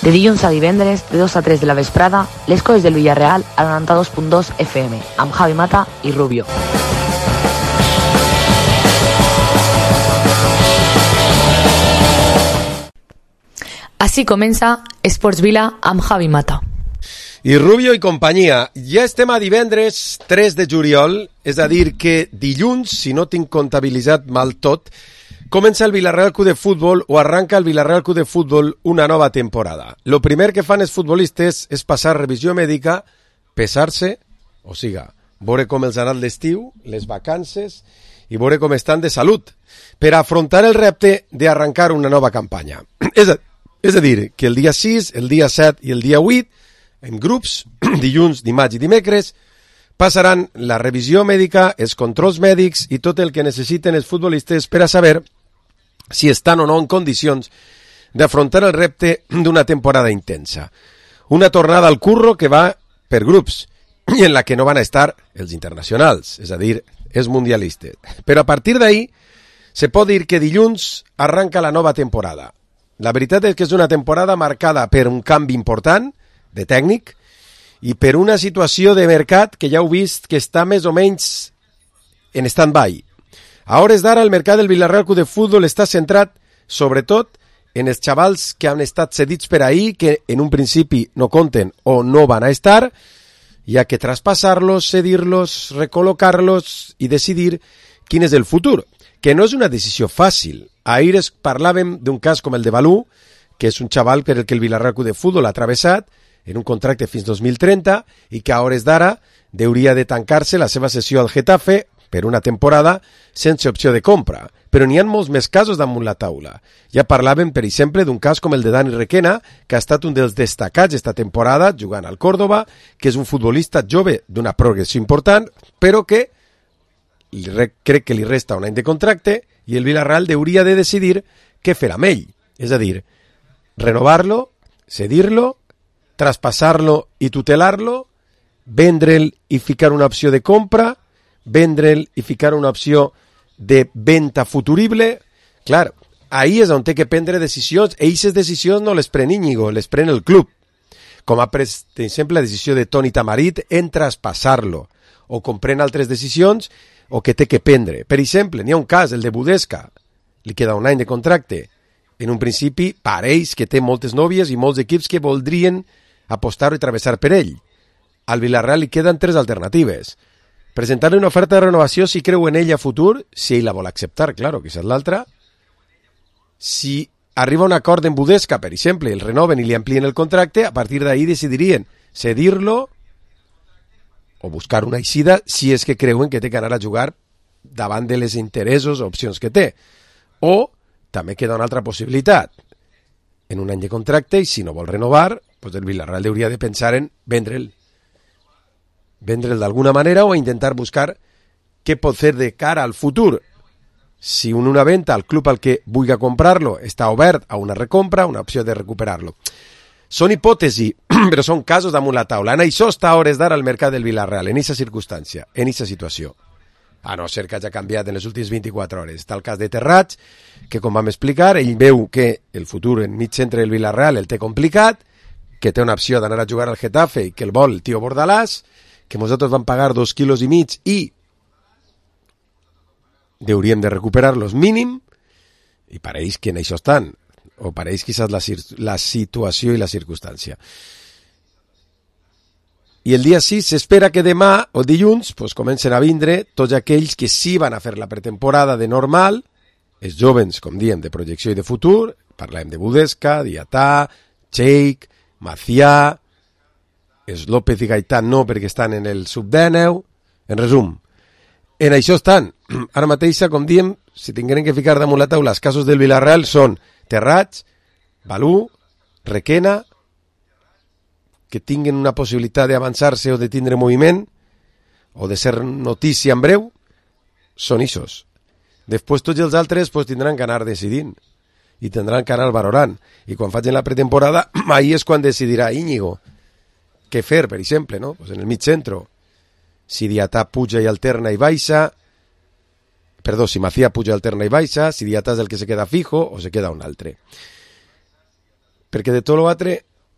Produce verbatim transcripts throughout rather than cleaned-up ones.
De dilluns a divendres, de dos a tres de la vesprada, les coses del Villarreal a noranta-dos punt dos F M, amb Javi Mata i Rubio. Així comença Esports Vila amb Javi Mata. I Rubio i companyia. Ja estem a divendres tres de juliol, és a dir que dilluns, si no tinc comptabilitzat mal tot, comença el Villarreal Club de Futbol o arranca el Villarreal Club de Futbol una nova temporada. Lo primer que fan els futbolistes és passar revisió mèdica, pesar-se, o siga, veure com els ha anat l'estiu, les vacances i veure com estan de salut, per afrontar el repte d'arrencar una nova campanya. És a, és a dir, que el dia sis, el dia set i el dia vuit, en grups, dilluns, dimarts i dimecres, passaran la revisió mèdica, els controls mèdics i tot el que necessiten els futbolistes per a saber si estan o no en condicions d'afrontar el repte d'una temporada intensa. Una tornada al curro que va per grups i en la que no van a estar els internacionals, és a dir, els mundialistes. Però a partir d'ahí se pot dir que dilluns arranca la nova temporada. La veritat és que és una temporada marcada per un canvi important de tècnic i per una situació de mercat que ja heu vist que està més o menys en stand-by. A hores d'ara el mercat del Villarreal Club de Futbol està centrat sobretot en els xavals que han estat cedits per ahir, que en un principi no compten o no van a estar, hi ha que traspassar-los, cedir-los, recol·locar-los i decidir quin és el futur, que no és una decisió fàcil. Ahir es parlàvem d'un cas com el de Balú, que és un xaval per el que el Villarreal Club de Futbol ha travessat en un contracte fins dos mil trenta i que a hores d'ara hauria de tancar-se la seva sessió al Getafe per una temporada sense opció de compra. Però n'hi ha molts més casos damunt la taula. Ja parlàvem, per exemple, d'un cas com el de Dani Requena, que ha estat un dels destacats esta temporada jugant al Córdoba, que és un futbolista jove d'una progressió important, però que crec que li resta un any de contracte i el Villarreal hauria de decidir què fer amb ell. És a dir, renovar-lo, cedir-lo, traspassar-lo i tutelar-lo, vendre'l i ficar una opció de compra, vendre'l i ficar una opció de venda futurible. Clar, ahí és on té que prendre decisions, i aquestes decisions no les pren Íñigo, les pren el club. Com ha pres, per exemple, la decisió de Toni Tamarit en traspassar-lo, o com pren altres decisions, o que té que prendre. Per exemple, n'hi ha un cas, el de Budesca, li queda un any de contracte. En un principi, pareix que té moltes nòvies i molts equips que voldrien apostar i travessar per ell. Al Villarreal li queden tres alternatives. Presentar-li una oferta de renovació si creu en ell a futur, si ell la vol acceptar, claro, que és l'altra. Si arriba un acord en Budesca, per exemple, el renoven i li amplien el contracte, a partir d'ahí decidirien cedir-lo o buscar una eixida si és que creuen que té que anar a jugar davant de les interessos o opcions que té. O també queda una altra possibilitat. En un any de contracte, i si no vol renovar, pues el Villarreal hauria de pensar en vendre'l. Vendre'l d'alguna manera o intentar buscar què pot fer de cara al futur. Si en una venda el club al que vulgui comprar-lo està obert a una recompra, una opció de recuperar-lo. Són hipòtesis, però són casos damunt la taula. En això està a hores d'ara el mercat del Villarreal, en aquesta circumstància, en aquesta situació. A no ser que hagi canviat en les últimes vint-i-quatre hores. Està el cas de Terrats, que com vam explicar, ell veu que el futur en mig centre del Villarreal el té complicat, que té una opció d'anar a jugar al Getafe i que el vol el tio Bordalàs, que nosaltres vam pagar dos quilos i mig i hauríem de recuperar-los mínim, i pareix que en això estan, o pareix quizás la, la situació i la circumstància. I el dia sis s'espera que demà o dilluns pues, comencen a vindre tots aquells que sí van a fer la pretemporada de normal, els jovens, com diem, de projecció i de futur. Parlem de Budesca, Diatà, Cheik, Macià, els López i Gaitán no, perquè estan en el sub dinou. En resum, en això estan. Ara mateix, com diem, si tingueren que ficar damunt la taula els casos del Villarreal són Terrats, Balú, Requena, que tinguen una possibilitat d'avançar-se o de tindre moviment, o de ser notícia en breu, són ixos. Després tots els altres pues, tindran que anar decidint i tindran que anar valorant. I quan facin la pretemporada, ahí és quan decidirà Íñigo què fer, per exemple, no? Pues en el mig centre. Si Diatà puja i alterna i baixa, perdó, si Macià puja i alterna i baixa, si Diatà és el que se queda fijo o se queda un altre. Perquè de tot l'altre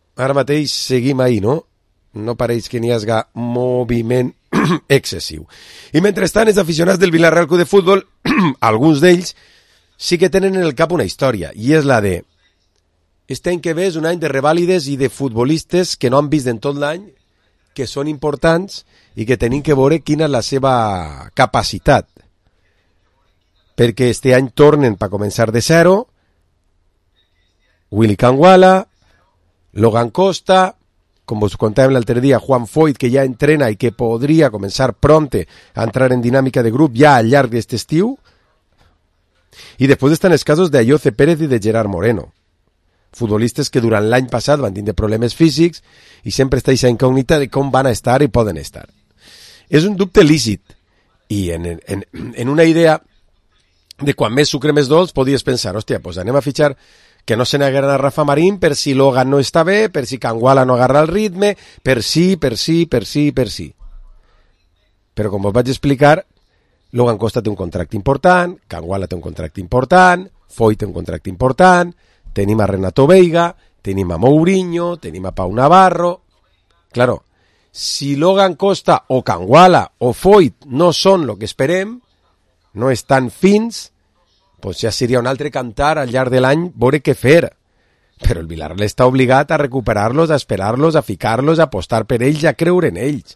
ara mateix seguim ahí, no? No pareix que n'hi hagi moviment excessiu. I mentrestant, els aficionats del Villarreal Club de Futbol, alguns d'ells, sí que tenen en el cap una història, i és la de este any que ve és un any de revàlides i de futbolistes que no han vist en tot l'any, que són importants i que tenim que veure quina és la seva capacitat. Perquè este any tornen per començar de zero Willy Kangwala, Logan Costa, com vos contàvem l'altre dia, Juan Foyth, que ja entrena i que podria començar pronte a entrar en dinàmica de grup ja al llarg d'aquest estiu. I després estan els casos d'Ayoce Pérez i de Gerard Moreno, futbolistes que durant l'any passat van tindre problemes físics i sempre està aquesta incògnita de com van a estar i poden estar. És un dubte lícit i en, en, en una idea de quan més sucre més dolç podies pensar, hòstia, doncs anem a fitxar que no se n'agarren a Rafa Marín per si Logan no està bé, per si Kangwala no agarra el ritme, per si, per si, per si, per si. Però com us vaig explicar, Logan Costa té un contracte important, Kangwala té un contracte important, Foyth té un contracte important, tenim a Renato Veiga, tenim a Mourinho, tenim a Pau Navarro. Claro, si Logan Costa o Kangwala o Foyth no són el que esperem, no estan fins, pues ja seria un altre cantar al llarg de l'any veure què fer. Però el Villarreal està obligat a recuperar-los, a esperar-los, a ficar-los, a apostar per ells, a creure en ells.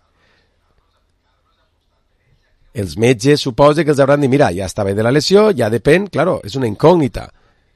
Els metges suposa que els hauran de mirar, ja està bé de la lesió, ja depèn, claro, és una incògnita.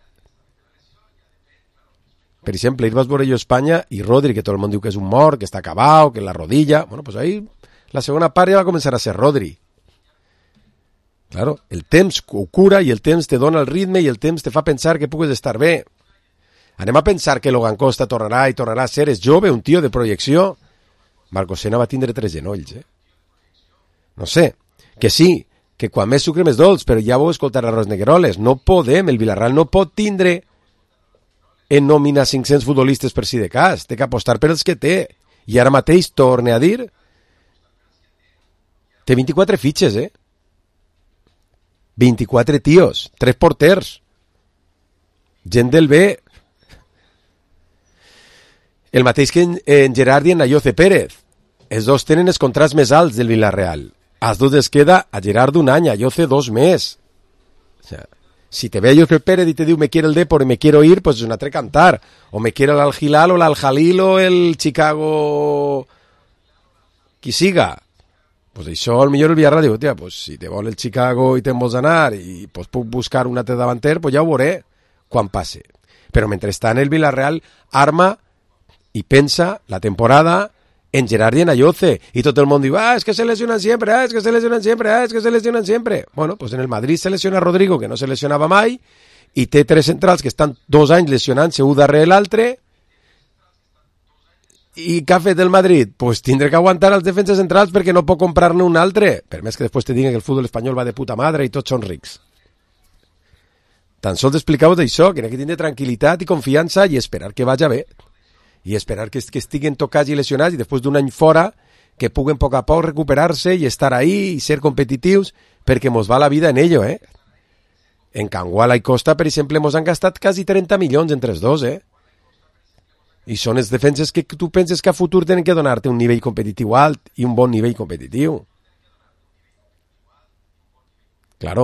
Per exemple, ahir vas veure jo a Espanya i Rodri, que tot el món diu que és un mort, que està acabat, que la rodilla... Bueno, pues ahir la segona part ja va començar a ser Rodri. Claro, el temps ho cura i el temps te dona el ritme i el temps te fa pensar que pugues estar bé. Anem a pensar que Logan Costa tornarà i tornarà a ser, és jove, un tio de projecció. Marcos Sena va tindre tres genolls, eh? No sé, que sí, que quan més sucre més dolç, però ja vau escoltar a Ros Negueroles, no podem, el Villarreal no pot tindre en nòmina cinc-cents futbolistes per si de cas, té que apostar per els que té. I ara mateix, torne a dir, té vint-i-quatre fitxes, eh? vint-i-quatre tios, tres porters, gent del B. El mateix que en, en Gerard i en Ayoce Pérez. Els dos tenen els contrats més alts del Villarreal. Als dos es queda a Gerard un any, a Ayoce dos més. O sea, si te ve Ayoce Pérez y te diu me quiero el Depor y me quiero ir, pues es un altre cantar. O me quiero el Al-Hilal o el Al-Jalil o el Chicago... Qui siga. Pues això, al millor el Villarreal diu, tia, pues si te vol el Chicago i te'n vols anar i pues, puc buscar un altre davanter, pues ja ho veuré quan passe. Però mentrestant el Villarreal arma i pensa la temporada en Gerard i en Ayoce. I tot el món diu, ah, és que se lesionan siempre, ah, és que se lesionan siempre, ah, és que se lesionan siempre. Bueno, pues en el Madrid se lesiona Rodrigo, que no se lesionava mai, i té tres centrals que estan dos anys lesionant-se un darrere l'altre. I què ha fet el Madrid? Pues tindrà que aguantar els defenses centrals perquè no pot comprar-ne un altre. Per més que després te diguen que el futbol espanyol va de puta madre i tots són rics. Tan sols explicau d'això, que n'hi ha que tindre tranquil·litat i confiança i esperar que vagi bé. I esperar que, que estiguen tocats i lesionats i després d'un any fora que puguen a poc a poc recuperar-se i estar ahí i ser competitius perquè mos va la vida en ello, eh? En Kangwala i Costa, per exemple, mos han gastat quasi trenta milions entre els dos, eh? I són els defenses que tu penses que a futur tenen que donar-te un nivell competitiu alt i un bon nivell competitiu. Claro.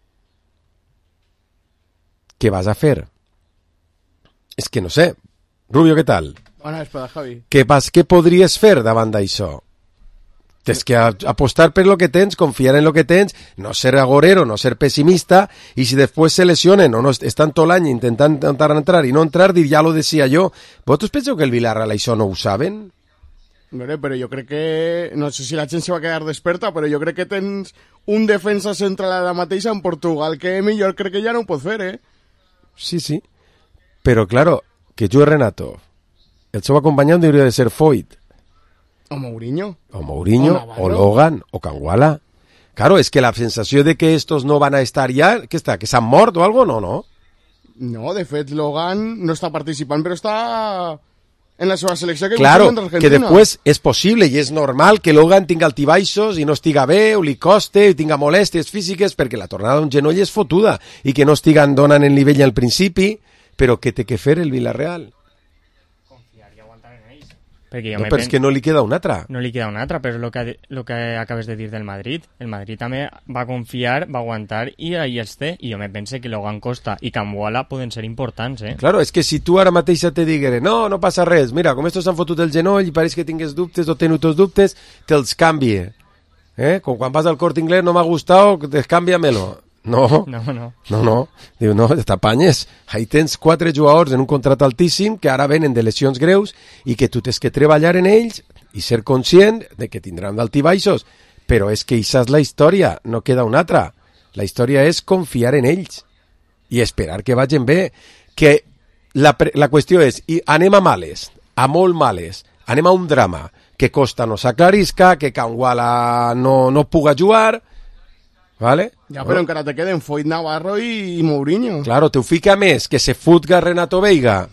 Què vas a fer? És que no sé. Rubio, què tal? Bona vesprada, Javi. Què, pas, què podries fer davant d'això? Tens que apostar per lo que tens, confiar en lo que tens, no ser agorero, no ser pessimista, i si després se lesionen o no estan tot l'any intentant intentar entrar i no entrar, dir, ja lo decía jo. Vosaltres penseu que el Villarreal això no ho saben? Mire, però jo crec que... No sé si la gent se va quedar desperta, però jo crec que tens un defensa central ara mateix en Portugal que millor crec que ja no ho pot fer, eh? Sí, sí. Però, claro, que jo Renato, el seu acompanyant hauria de ser Foyth. O Mourinho. O Mourinho, o, o Logan, o Kangwala. Claro, es que la sensació de que estos no van a estar ya, ¿qué está? ¿Que s'han mort o algo? No, no. No, de fet, Logan no està participant, però està en la seva selecció que claro, que després és possible i és normal que Logan tinga altibaixos i no estiga bé, o li coste, i tinga molèsties físiques, perquè la tornada d'un genoll és fotuda, i que no estiguen donant el nivell al principi, però què té que fer el Villarreal? Perquè jo No, me però pen... és que no li queda una altra. No li queda una altra, però és el que, lo que acabes de dir del Madrid. El Madrid també va confiar, va aguantar i ahí els té. I jo me pense que Logan Costa i Cambuala poden ser importants, eh? Claro, és que si tu ara mateix te diguere no, no passa res, mira, com estos s'han fotut el genoll i pareix que tingues dubtes o teniu tots dubtes, te'ls canvie. Eh? Com quan vas al Corte Inglés, no m'ha gustat, descàmbiamelo. No, No, no. no, no. Diu, no, t'apanyes. Ahí tens quatre jugadors en un contrat altíssim que ara venen de lesions greus i que tu tens que treballar en ells i ser conscient de que tindran d'altibaixos. Però és que això és la història, no queda una altra. La història és confiar en ells i esperar que vagin bé. Que la, la qüestió és, i anem a males, a molt males, anem a un drama, que Costa no s'aclarisca, que Cambuala no, no puga jugar, ¿vale? Ja, però encara te queden Foyt, Navarro i, i Mourinho. Claro, te ho fica més que se futga Renato Veiga.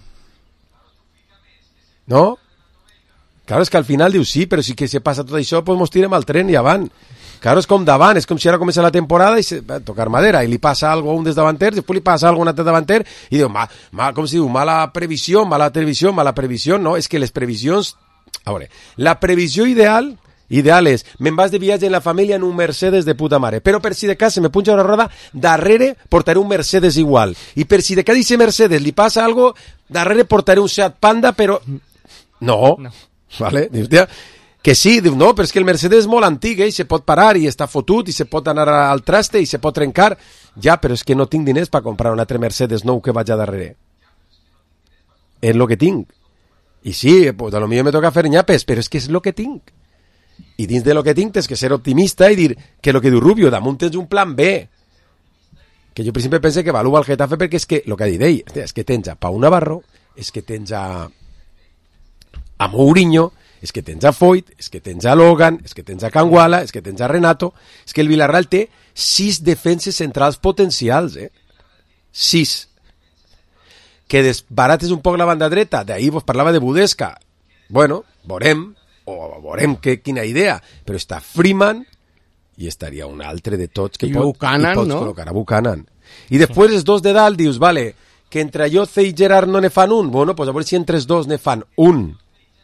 No? Claro, és que al final dius sí, però si que se passa tot això, pues mos tirem al tren i avant. Claro, és com davant, és com si ara comença la temporada i se, va tocar madera, i li passa algo a un dels davanters, després li passa algo a un altre davanter, i diu, ma, ma, com si diu, mala previsió, mala previsió, mala previsió, no, és que les previsions... A veure, la previsió ideal... Ideal és, me'n vas de viatge en la família en un Mercedes de puta mare, però per si de cas se me punxa una roda, darrere portaré un Mercedes igual, i per si de cas ese Mercedes li passa algo, darrere portaré un Seat Panda, però... No, no. Vale? Dius, tia, que sí, diu, no, però és que el Mercedes és molt antic, eh, i se pot parar, i està fotut, i se pot anar al traste, i se pot trencar, ja, però és que no tinc diners per comprar un altre Mercedes nou que vaig a darrere. És lo que tinc. I sí, pues a lo millor me toca fer nyapes, però és que és lo que tinc. I dins de lo que tinc tens que ser optimista i dir que lo que diu Rubio, damunt tens un plan B, que jo per exemple pense que evalua el Getafe perquè és que, el que ha dit ell, és que tens a Pau Navarro, és que tens a a Mourinho, és que tens a Foyt, és que tens a Logan, és que tens a Cambuala, és que tens a Renato, és que el Villarreal té sis defenses centrals potencials, eh? Sis. Que desbarates un poc la banda dreta, d'ahir vos parlava de Budesca, bueno, veurem, o veurem que, quina idea, però està Freeman i estaria un altre de tots que I pot, Buchanan, i pots no? col·locar a Buchanan. I després els dos de dalt dius, vale, que entre Ayoce i Gerard no ne fan un, bueno, pues a veure si entre els dos ne fan un.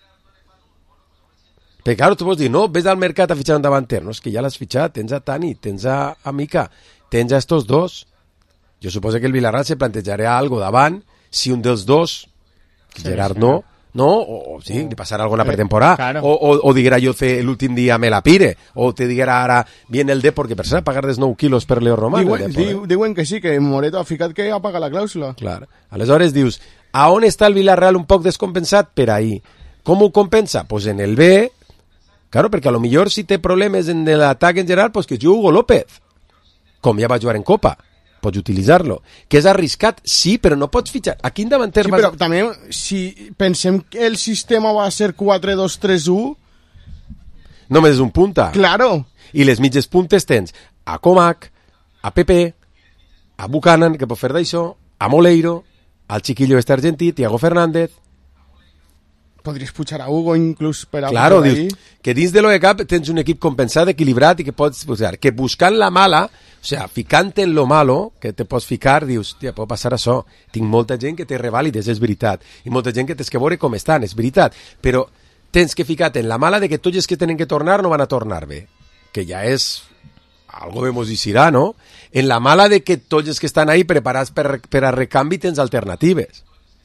Perquè, claro, tu pots dir, no, ves al mercat a fitxar un davanter, no, és que ja l'has fitxat, tens a Tani, tens a, a Mica, tens a estos dos. Jo suposo que el Villarreal se plantejarà algo davant, si un dels dos, sí, Gerard sí, no, no, o, o sí, li passarà alguna pretemporada, claro. o, o, o diguera jo l'últim dia me la pire, o te diguera ara viene el Depor, que per ser pagar des nou quilos per Leo Román. Diuen, Depor, diu, eh? diuen que sí, que Moreto ha ficat que ha pagat la clàusula. Clar. Aleshores dius, a on està el Villarreal un poc descompensat? Per ahí. Com ho compensa? Pues en el B, claro, perquè a lo millor si té problemes en l'atac en general, pues que jugui Hugo López, com ja va jugar en Copa. Pots utilitzar-lo. Que és arriscat, sí, però no pots fitxar. A quin davanter Sí, vas... però també, si pensem que el sistema va ser quatre dos tres u... Només és un punta. Claro. I les mitges puntes tens a Comac, a Pepe, a Buchanan, que pot fer d'això, a Moleiro, al chiquillo este argentí, Thiago Fernández... Podries pujar a Hugo inclús per a... Claro, dius, que dins de l'O E C A P tens un equip compensat, equilibrat i que pots buscar. Que buscant la mala, o sea, ficant en lo malo, que te pots ficar, dius, tia, pot passar això. Tinc molta gent que té revàlides, és veritat. I molta gent que tens que veure com estan, és veritat. Però tens que ficar en la mala de que tots els que tenen que tornar no van a tornar bé. Que ja és... algo vemos i serà, no? En la mala de que tots els que estan ahí preparats per, per a recanvi tens alternatives.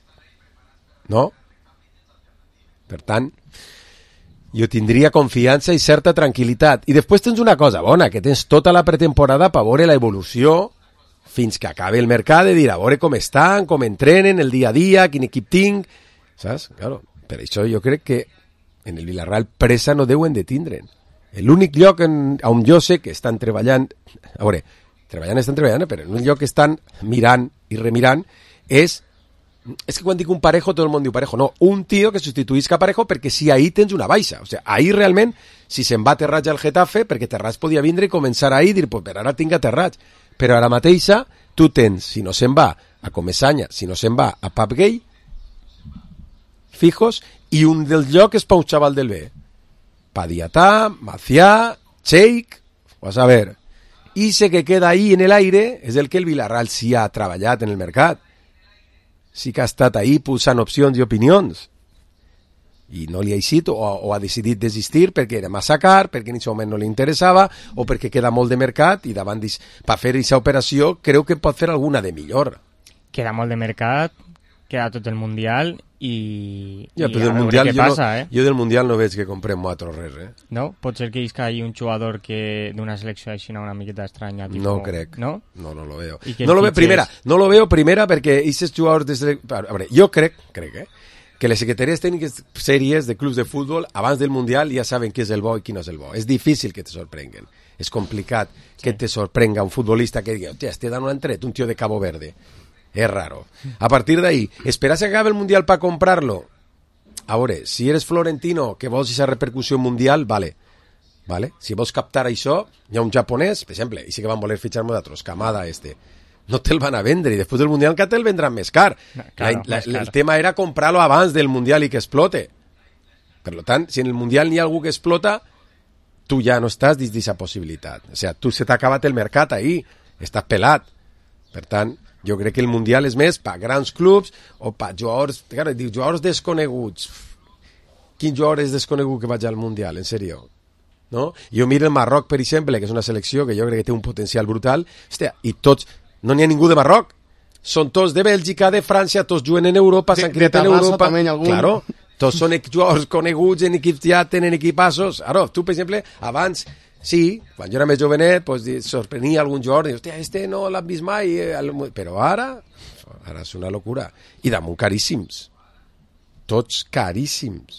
No? Per tant, jo tindria confiança i certa tranquil·litat. I després tens una cosa bona, que tens tota la pretemporada per veure la evolució fins que acabi el mercat, de dir a veure com estan, com entrenen, el dia a dia, quin equip tinc, saps? Claro, per això jo crec que en el Villarreal pressa no deuen de tindre'n. L'únic lloc en, on jo sé que estan treballant, a veure, treballant estan treballant, però en un lloc que estan mirant i remirant és és que quan dic un Parejo, tot el món diu Parejo. No, un tio que substituïsca Parejo perquè si ahí tens una baixa. O sigui, ahí realment, si se'n va Terrats al Getafe, perquè Terrats podia vindre i començar ahí i dir, pues per ara tinc a Terrats. Però ara mateixa, tu tens, si no se'n va a Comesaña, si no se'n va a Pap Gay, fijos, i un del lloc és pa un xaval del B. Padiatà, Macià, Cheik, vas a ver. I ese que queda ahí en el aire és el que el Villarreal sí ha treballat en el mercat. Sí que ha estat ahí posant opcions i opinions. i no li ha eixit, o, o ha decidit desistir perquè era massa car, perquè en aquest moment no li interessava, o perquè queda molt de mercat, i davant per fer aquesta operació creu que pot fer alguna de millor. Queda molt de mercat, queda tot el Mundial, i, ja, i però a del mundial, què jo passa, no, eh? Jo del Mundial no veig que comprem quatre o res, eh? No? Pot ser que hi hagi un jugador que d'una selecció així una miqueta estranya. Tipo, no crec. No? No, no lo veo. No lo veo primera, no lo veo primera perquè aquests jugadors de selecció... A veure, jo crec, crec, eh? que les secretaries tècniques sèries de clubs de futbol abans del Mundial ja saben qui és el bo i qui no és el bo. És difícil que te sorprenguen. És complicat sí. que te sorprenga un futbolista que digui, hòstia, este dan un entret, un tío de Cabo Verde. És raro. A partir d'ahí, esperar que acabe el Mundial per comprar-lo. A veure, si eres Florentino que vols aquesta repercussió mundial, vale. Vale? Si vols captar això, hi ha un japonès, per exemple, i sí que van voler fitxar nosaltres, Kamada este, no te'l van a vendre, i després del Mundial que te'l vendran més car. No, claro, la, la, més car. El tema era comprar-lo abans del Mundial i que explote. Per tant, si en el Mundial n'hi ha algú que explota, tu ja no estàs dins d'aquesta possibilitat. O sigui, tu se t'ha acabat el mercat ahí, estàs pelat. Per tant, jo crec que el Mundial és més per grans clubs o per jugadors, claro, diu, jugadors desconeguts. Quin jugador és desconegut que vaig al Mundial, en sèrio? No? Jo miro el Marroc, per exemple, que és una selecció que jo crec que té un potencial brutal, hòstia, i tots, no n'hi ha ningú de Marroc, són tots de Bèlgica, de França, tots juguen en Europa, s'han criat en Europa, claro, tots són jugadors coneguts en equips, ja tenen equipassos. Ara, tu, per exemple, abans, sí, quan jo era més jovenet, pues, sorprenia algun jugador, i, hòstia, este no l'han vist mai, però ara, ara és una locura, i damunt caríssims, tots caríssims.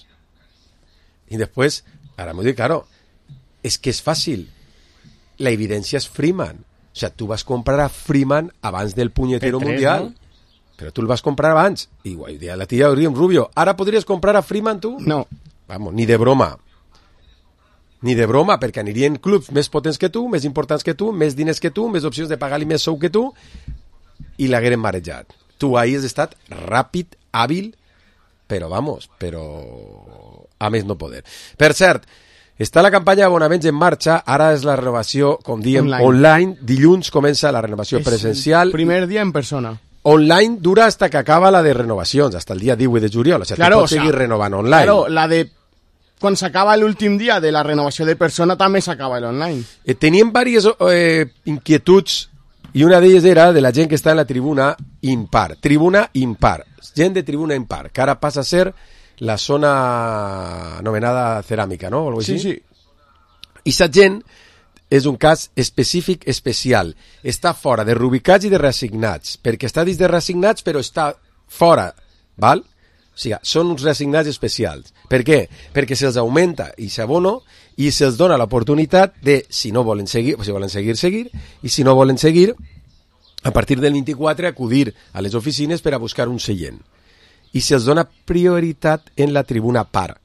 I després, ara m'ho dic, claro, és que és fàcil, la evidència és Freeman. O sigui, tu vas comprar a Freeman abans del punyetero tres, mundial, no? Però tu el vas comprar abans. I guai, la tia Orión Rubio, ara podries comprar a Freeman tu? No. Vamos, ni de broma. Ni de broma, perquè anirien clubs més potents que tu, més importants que tu, més diners que tu, més opcions de pagar-li més sou que tu, i l'hagueren marejat. Tu ahí has estat ràpid, hàbil, però vamos, però a més no poder. Per cert, està la campanya Abonaments en marxa, ara és la renovació, com diem, online. online. Dilluns comença la renovació és presencial. Primer dia en persona. Online dura hasta que acaba la de renovacions, hasta el dia divuit de juliol. O sigui, claro, tu pots o seguir sea, renovant online. Claro, la de... Quan s'acaba l'últim dia de la renovació de persona també s'acaba l'online. Eh, teníem diverses eh, inquietuds i una d'elles era de la gent que està en la tribuna impar. Tribuna impar. Gent de tribuna impar, que ara passa a ser la zona anomenada ceràmica, no? O sí, sí. I sa gent és un cas específic especial. Està fora de rubicats i de reassignats, perquè està dins de reassignats però està fora, val? O sigui, són uns reassignats especials. Per què? Perquè se'ls augmenta i s'abono i se'ls dona l'oportunitat de, si no volen seguir, si volen seguir, seguir, i si no volen seguir, a partir del vint-i-quatre acudir a les oficines per a buscar un seient. I se'ls dona prioritat en la tribuna par.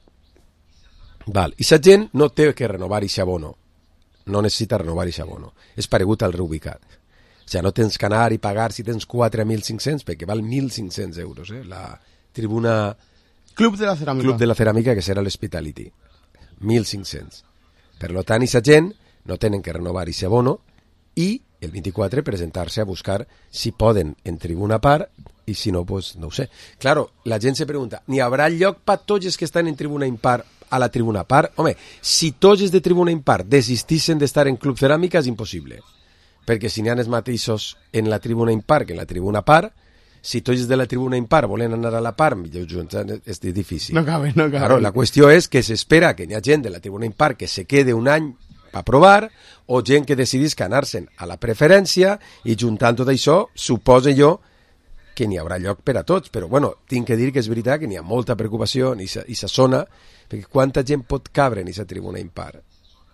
Val. I sa gent no té que renovar aquest abono. No necessita renovar aquest abono. És paregut al reubicat. O sigui, no tens que anar i pagar si tens quatre mil cinc-cents, perquè val mil cinc-cents euros, eh? La tribuna... Club de la Ceràmica. Club de la Ceràmica, que serà l'Hospitality. mil cinc-cents. Per tant, aquesta gent no tenen que renovar aquest abono i el vint-i-quatre presentar-se a buscar si poden en tribuna par i si no, pues no ho sé. Claro, la gent se pregunta, ¿n'hi haurà lloc per tots els que estan en tribuna impar a la tribuna par? Home, si tots els de tribuna impar desistixen d'estar en Club Ceràmica és impossible, perquè si n'hi ha els mateixos en la tribuna impar que en la tribuna par, si tots els de la tribuna impar volen anar a la par, millor junts, és difícil. No cabe, no cabe. Claro, la qüestió és que s'espera que n'hi ha gent de la tribuna impar que se quede un any a provar, o gent que decidís anar-se'n a la preferència, i juntant tot això, suposo jo que n'hi haurà lloc per a tots, però bueno, tinc que dir que és veritat que n'hi ha molta preocupació en aquesta zona, perquè quanta gent pot cabre en aquesta tribuna impar?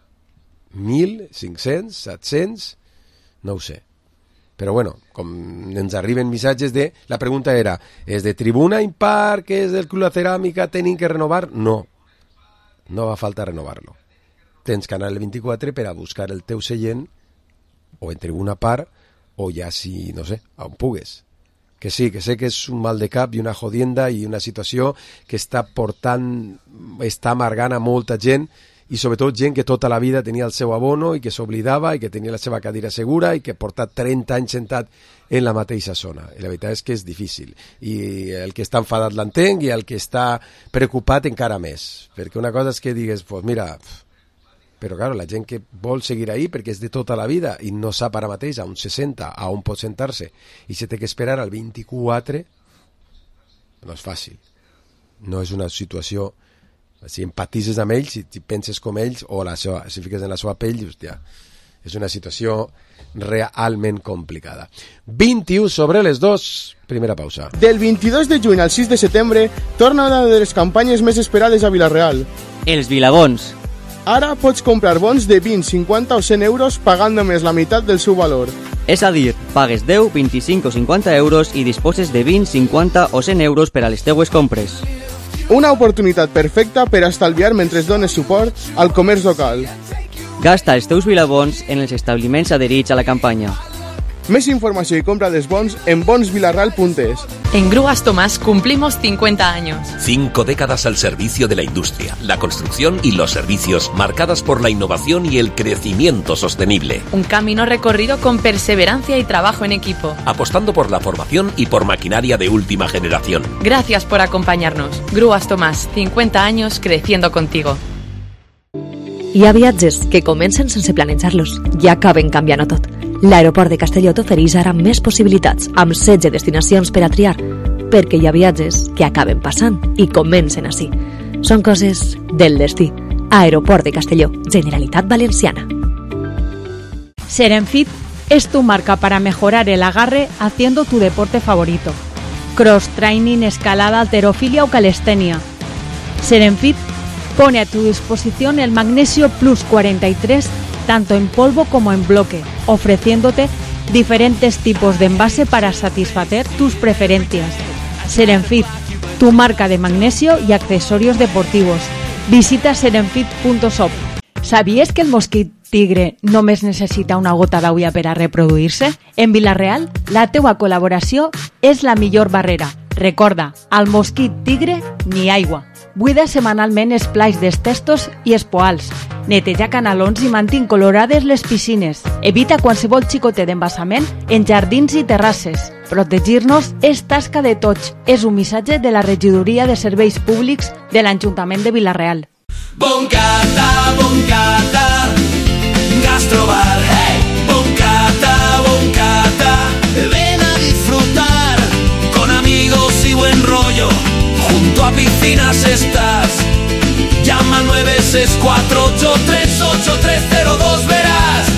Mil, cinc-cents, set-cents, no ho sé. Però bueno, com ens arriben missatges de... La pregunta era, és de tribuna impar, que és del Club de Ceràmica, tenim que renovar? No, no va falta renovar-lo. Tens que anar el vint-i-quatre per a buscar el teu seient o en tribuna par o ja si, no sé, on pugues. Que sí, que sé que és un mal de cap i una jodienda i una situació que està portant, està amargant a molta gent i sobretot gent que tota la vida tenia el seu abono i que s'oblidava i que tenia la seva cadira segura i que porta trenta anys sentat en la mateixa zona. I la veritat és que és difícil. I el que està enfadat l'entenc i el que està preocupat encara més. Perquè una cosa és que digues, pues mira, però claro, la gent que vol seguir ahí perquè és de tota la vida i no sap ara mateix a un seixanta a on pot sentar-se i se té que esperar al vint-i-quatre, no és fàcil. No és una situació... Si empatitzes amb ells, si, si penses com ells, o la seva, si fiques en la seva pell, hòstia, és una situació realment complicada. vint-i-u sobre les dos, primera pausa. Del vint-i-dos de juny al sis de setembre torna una de les campanyes més esperades a Vila-real. Els Vilabons. Ara pots comprar bons de vint, cinquanta o cent euros pagant només la meitat del seu valor. És a dir, pagues deu, vint-i-cinc o cinquanta euros i disposes de vint, cinquanta o cent euros per a les teues compres. Una oportunitat perfecta per a estalviar mentre dones suport al comerç local. Gasta els teus Vilabons en els establiments adherits a la campanya. Més informació i compra dels bons en bons vilarreal punto es. En Grúas Tomás cumplimos cincuenta años. Cinco décadas al servicio de la industria, la construcción y los servicios, marcadas por la innovación y el crecimiento sostenible. Un camino recorrido con perseverancia y trabajo en equipo. Apostando por la formación y por maquinaria de última generación. Gracias por acompañarnos. Grúas Tomás, cincuenta años creciendo contigo. Hi ha viatges que comencen sense planejar-los i acaben canviant-ho tot. L'aeroport de Castelló t'ofereix ara més possibilitats, amb setze destinacions per a triar, perquè hi ha viatges que acaben passant i comencen així. Són coses del destí. Aeroport de Castelló, Generalitat Valenciana. Serenfit es tu marca para mejorar el agarre haciendo tu deporte favorito. Cross training, escalada, halterofilia o calistenia. Serenfit pone a tu disposición el Magnesio Plus cuarenta y tres, tanto en polvo como en bloque, ofreciéndote diferentes tipos de envase para satisfacer tus preferencias. Serenfit, tu marca de magnesio y accesorios deportivos. Visita serenfit punto shop. ¿Sabías que el mosquit tigre només necessita una gota d'aigua per a reproduir-se? En Vila-real, la teua col·laboració és la millor barrera. Recorda, al mosquit tigre ni aigua. Buida setmanalment els plais dels testos i els poals. Neteja canalons i mantén colorades les piscines. Evita qualsevol xicotet d'embassament en jardins i terrasses. Protegir-nos és tasca de tots. És un missatge de la Regidoria de Serveis Públics de l'Ajuntament de Vila-real. Boncata, Boncata, Gastrobar. Hey. Boncata, Boncata, ven a disfrutar con amigos y buen rollo. Junto a piscinas estás. Llama al nueve seis cuatro ocho tres ocho tres cero dos, verás.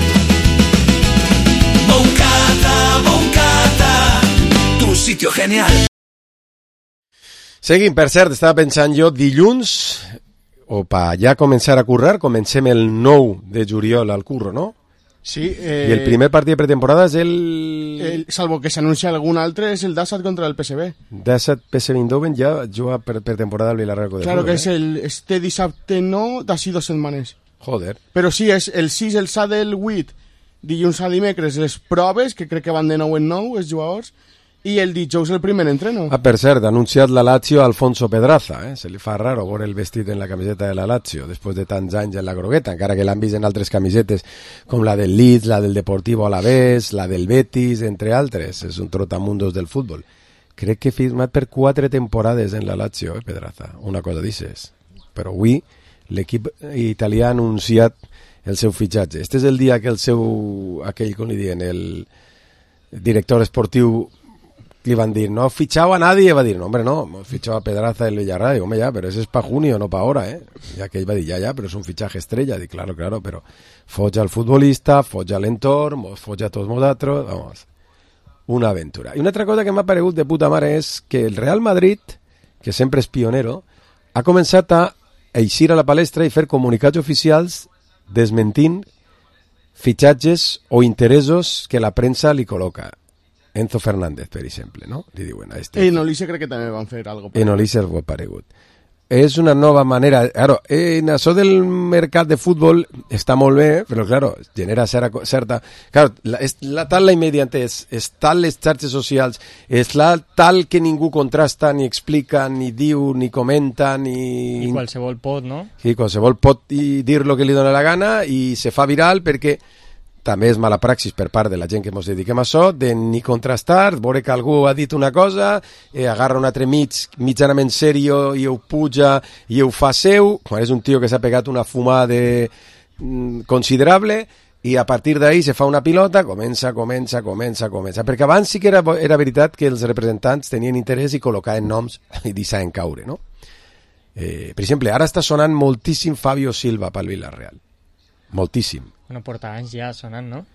Boncata, Boncata, tu sitio genial. Seguim, per cert, estava pensant jo, dilluns, o per ja començar a currar, comencem el nou de juliol al curro, no? Sí. Eh, I el primer partit de pretemporada és el... el... Salvo que s'anuncia algun altre, és el Dassat contra el P S V. Dassat P S V Eindhoven ja juga per pretemporada al Villarreal de Claro Fútbol, que eh? és el... Este dissabte no, d'ací dos setmanes. Joder. Però sí, és el sis, el set, el vuit, dilluns a dimecres, les proves, que crec que van de nou en nou, els jugadors, i el dijous el primer entreno. Ah, per cert, ha anunciat la Lazio Alfonso Pedraza, eh? Se li fa raro veure el vestit en la camiseta de la Lazio després de tants anys en la grogueta, encara que l'han vist en altres camisetes com la del Leeds, la del Deportivo Alavés, la del Betis, entre altres. És un trotamundos del futbol. Crec que ha firmat per quatre temporades en la Lazio, eh, Pedraza. Una cosa dices. Però avui l'equip italià ha anunciat el seu fitxatge. Este és el dia que el seu, aquell, com li diuen, el director esportiu li van dir, no fichado a nadie, va dir, no, hombre, no, hemos fichado a Pedraza del Villarreal, digo, hombre, ya, pero ese es para junio, no para ahora, eh, y aquell va dir, ya, ya, pero es un fichaje estrella, dic, claro, claro, pero folla al futbolista, folla al entorn, folla a tots nosaltres, vamos, una aventura. I una altra cosa que m'ha paregut de puta mare és que el Real Madrid, que sempre és pionero, ha començat a eixir a la palestra i fer comunicats oficials desmentint fitxatges o interessos que la premsa li col·loca. Enzo Fernández, per exemple, no? Li diuen a este... En Olise crec que també van fer algo. En Olise és paregut. és una nova manera... Claro, en això del mercat de futbol està molt bé, però, claro, genera certa... certa claro, la, és la, tal la immediatez, és tal les xarxes socials, és la tal que ningú contrasta, ni explica, ni diu, ni comenta, ni... I qualsevol pot, no? Sí, qualsevol pot dir lo que li dona la gana i se fa viral perquè també és mala praxis per part de la gent que ens dediquem a això, de ni contrastar, veure que algú ha dit una cosa, eh, agarra un altre mig, mitjanament serio i ho puja i ho fa seu, quan és un tio que s'ha pegat una fumada de, mm, considerable, i a partir d'ahí se fa una pilota, comença, comença, comença, comença. Perquè abans sí que era, era veritat que els representants tenien interès i col·locaven noms i deixaven caure, no? Eh, per exemple, ara està sonant moltíssim Fabio Silva pel Villarreal. Moltíssim. Bueno, porta anys ja sonant, no?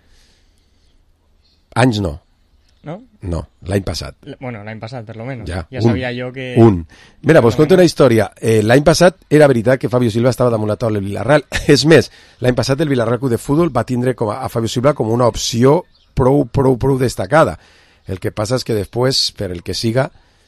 Anys no. No? No, l'any passat. L bueno, l'any passat, per lo menos. Ja, ja un, sabia jo que... Un. Mira, vos conto una història. Eh, l'any passat era veritat que Fabio Silva estava damunt la taula del Villarreal. És més, l'any passat el Villarreal Club de Futbol va tindre com a, a Fabio Silva com una opció prou, prou, prou destacada. El que passa és que després, per el que siga,